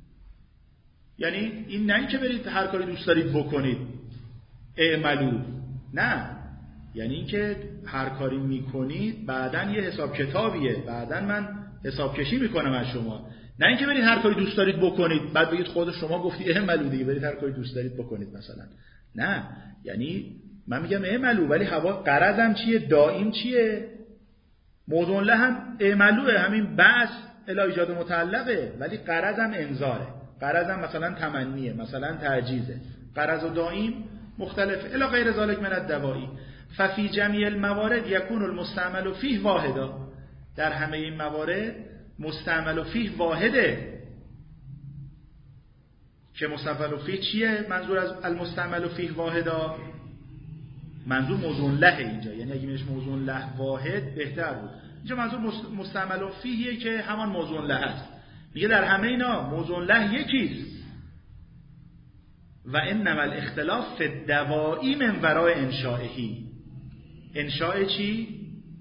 یعنی این نه اینکه برید هر کاری دوست دارید بکنید اعملوا، نه، یعنی اینکه هر کاری میکنید بعدن یه حساب کتابیه، بعدن من حساب کشی میکنم از شما. نه اینکه برید هر کاری دوست دارید بکنید بعد بگید خود شما گفتی اعملوا دیگه برید هر کاری دوست دارید بکنید مثلا. نه، یعنی من میگم اعملوا ولی هوا غرضم چیه؟ دائم چیه؟ موضوع له هم اعملوا، همین بس الی ایجاد متعلقه، ولی غرضم انذاره، غرضم مثلا تمنیه، مثلا تعجیزه. غرض و دائم مختلفه. الی غیر ذلک من الدوائی ففی جمیع الموارد یکون المستعمل فیه واحدا. در همه این موارد مستعمل فیه واحده. که مستعمل فیه چیه؟ منظور از المستعمل فیه واحدا منظور موضوع له اینجا، یعنی اگه میش موضوع له واحد بهتر بود. اینجا منظور مستعمل فیه که همان موضوع له است. میگه در همه اینا موضوع له یکیست. و انما الاختلاف فی الدوائی من وراء انشائهی. انشاء چی؟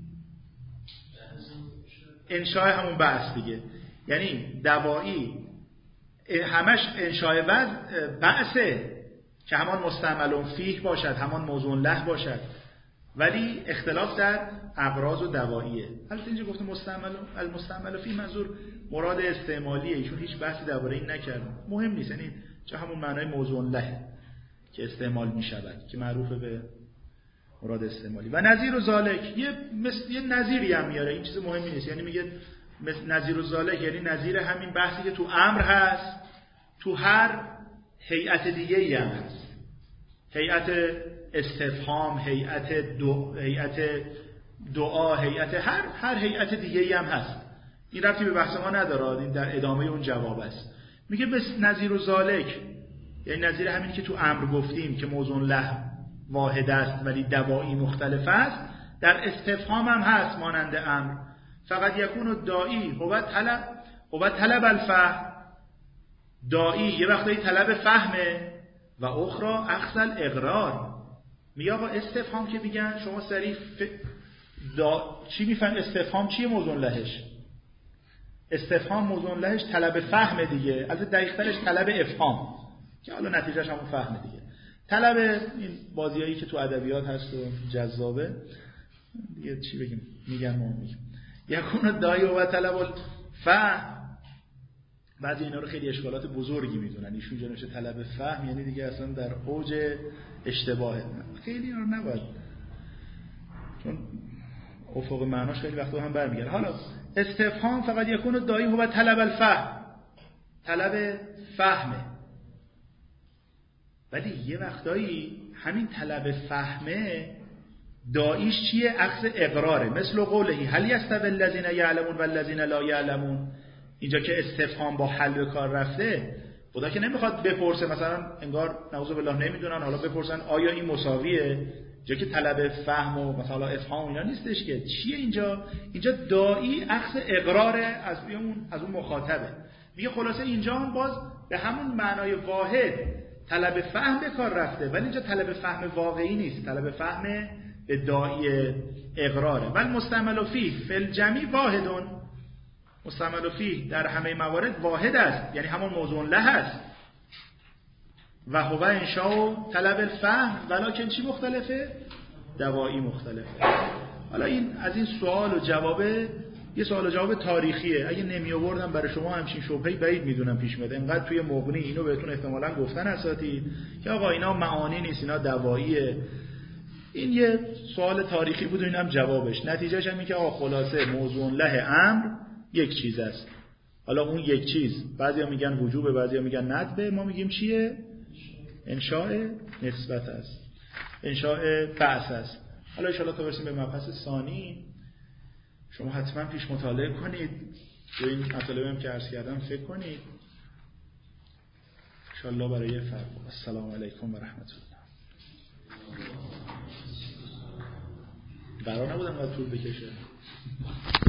انشاء همون بحث دیگه. یعنی دوائی همش انشاء بحثه که همان مستعمل فیه باشد، همان موضوع له باشد، ولی اختلاف در اغراض و دواییه. البته اینجا گفته مستعمل المستعمل فیه منظور مراد استعمالیه، ایشون هیچ بحثی درباره این نکردن، مهم نیست، یعنی چه همون معنای موضوع له که استعمال می شود که معروفه به مراد استعمالی. و نظیر و ذالک یه مثل یه نظیری هم میاره، این چیز مهمی نیست، یعنی میگه نظیر و ذالک یعنی نظیر همین بحثی که تو امر هست تو هر هیئت دیگه ای هم هست. هیئت استفهام، هیئت دو، هیئت دعا، هیئت هر هر هیئت دیگه ای هم هست. این ربطی به بحث ما نداره، این در ادامه اون جواب است. میگه بس نظیر و ذالک یعنی نظیر همین که تو امر گفتیم که موضوع له واحد است ولی دوایی مختلف است، در استفهام هم هست مانند امر. فقط یکون الدائی هو طلب هو طلب الفهم. دائی یه وقتی طلب فهمه و اخرى اخذ الاقرار. میگه آقا استفهام که میگن شما صریح ف... دا... چی میفهم استفهام چیه؟ موضوع لهش استفهام موضوع لهش طلب فهم دیگه، البته دقیق‌ترش طلب افهام که حالا نتیجهش همون فهم دیگه. طلب این بازیایی که تو ادبیات هست و جذابه دیگه چی بگیم، میگن ما میگیم یکون الدائی و طلب الفهم. بعضی اینا رو خیلی اشکالات بزرگی میدونن، ایشون جا نوشته طلب فهم یعنی دیگه اصلا در اوج اشتباهه. خیلی اینا رو نباید، چون افق معناش خیلی وقتا هم برمیگرده. حالا استفهام فقط یکون الدائی هو طلب الفهم، طلب فهمه، ولی یه وقتایی همین طلب فهمه داییش چیه؟ اخذ اقراره. مثل قوله هل یستوی الذین یعلمون والذین لا یعلمون. اینجا که استفهام با حل به کار رفته، خدا که نمیخواد بپرسه مثلا انگار نعوذ بالله نمیدونن حالا بپرسن آیا این مساویه، جا که طلب فهم و مثلا افهام اینا نیستش که. چیه اینجا؟ اینجا داعی اخذ اقراره از اون از اون مخاطبه. میگه خلاصه اینجا هم باز به همون معنای واحد طلب فهم به کار رفته، ولی اینجا طلب فهم واقعی نیست، طلب فهم به داعی اقراره. ولی مستعمل فیه فی الجمیع واحدون، مستعمل فیه در همه موارد واحد است، یعنی همون موضوع له است. و هو انشاء طلب الفهم ولکن چی مختلفه؟ دوایی مختلفه. حالا این از این سوال و جوابه یه سوال و جواب تاریخیه. اگه نمی آوردم برای شما همچین شبهه‌ای بعید میدونم پیش میاد. انقدر توی مغنی اینو بهتون احتمالاً گفتن اساتید که آقا اینا معانی نیست، اینا دواییه. این یه سوال تاریخی بود و اینم جوابش. نتیجهش هم این که آقا خلاصه موضوع له امر یک چیز است. حالا اون یک چیز بعضیا میگن وجوبه، بعضیا میگن ندبه، ما میگیم چیه؟ انشاء نسبت است، انشاء بعث است. حالا ان شاءالله تا برسیم به مبحث ثانی شما حتما پیش مطالعه کنید، به این مطالبی هم که عرض کردم فکر کنید ان شاءالله برای فرق. السلام علیکم و رحمت الله. قرار نبودم قد طول بکشه.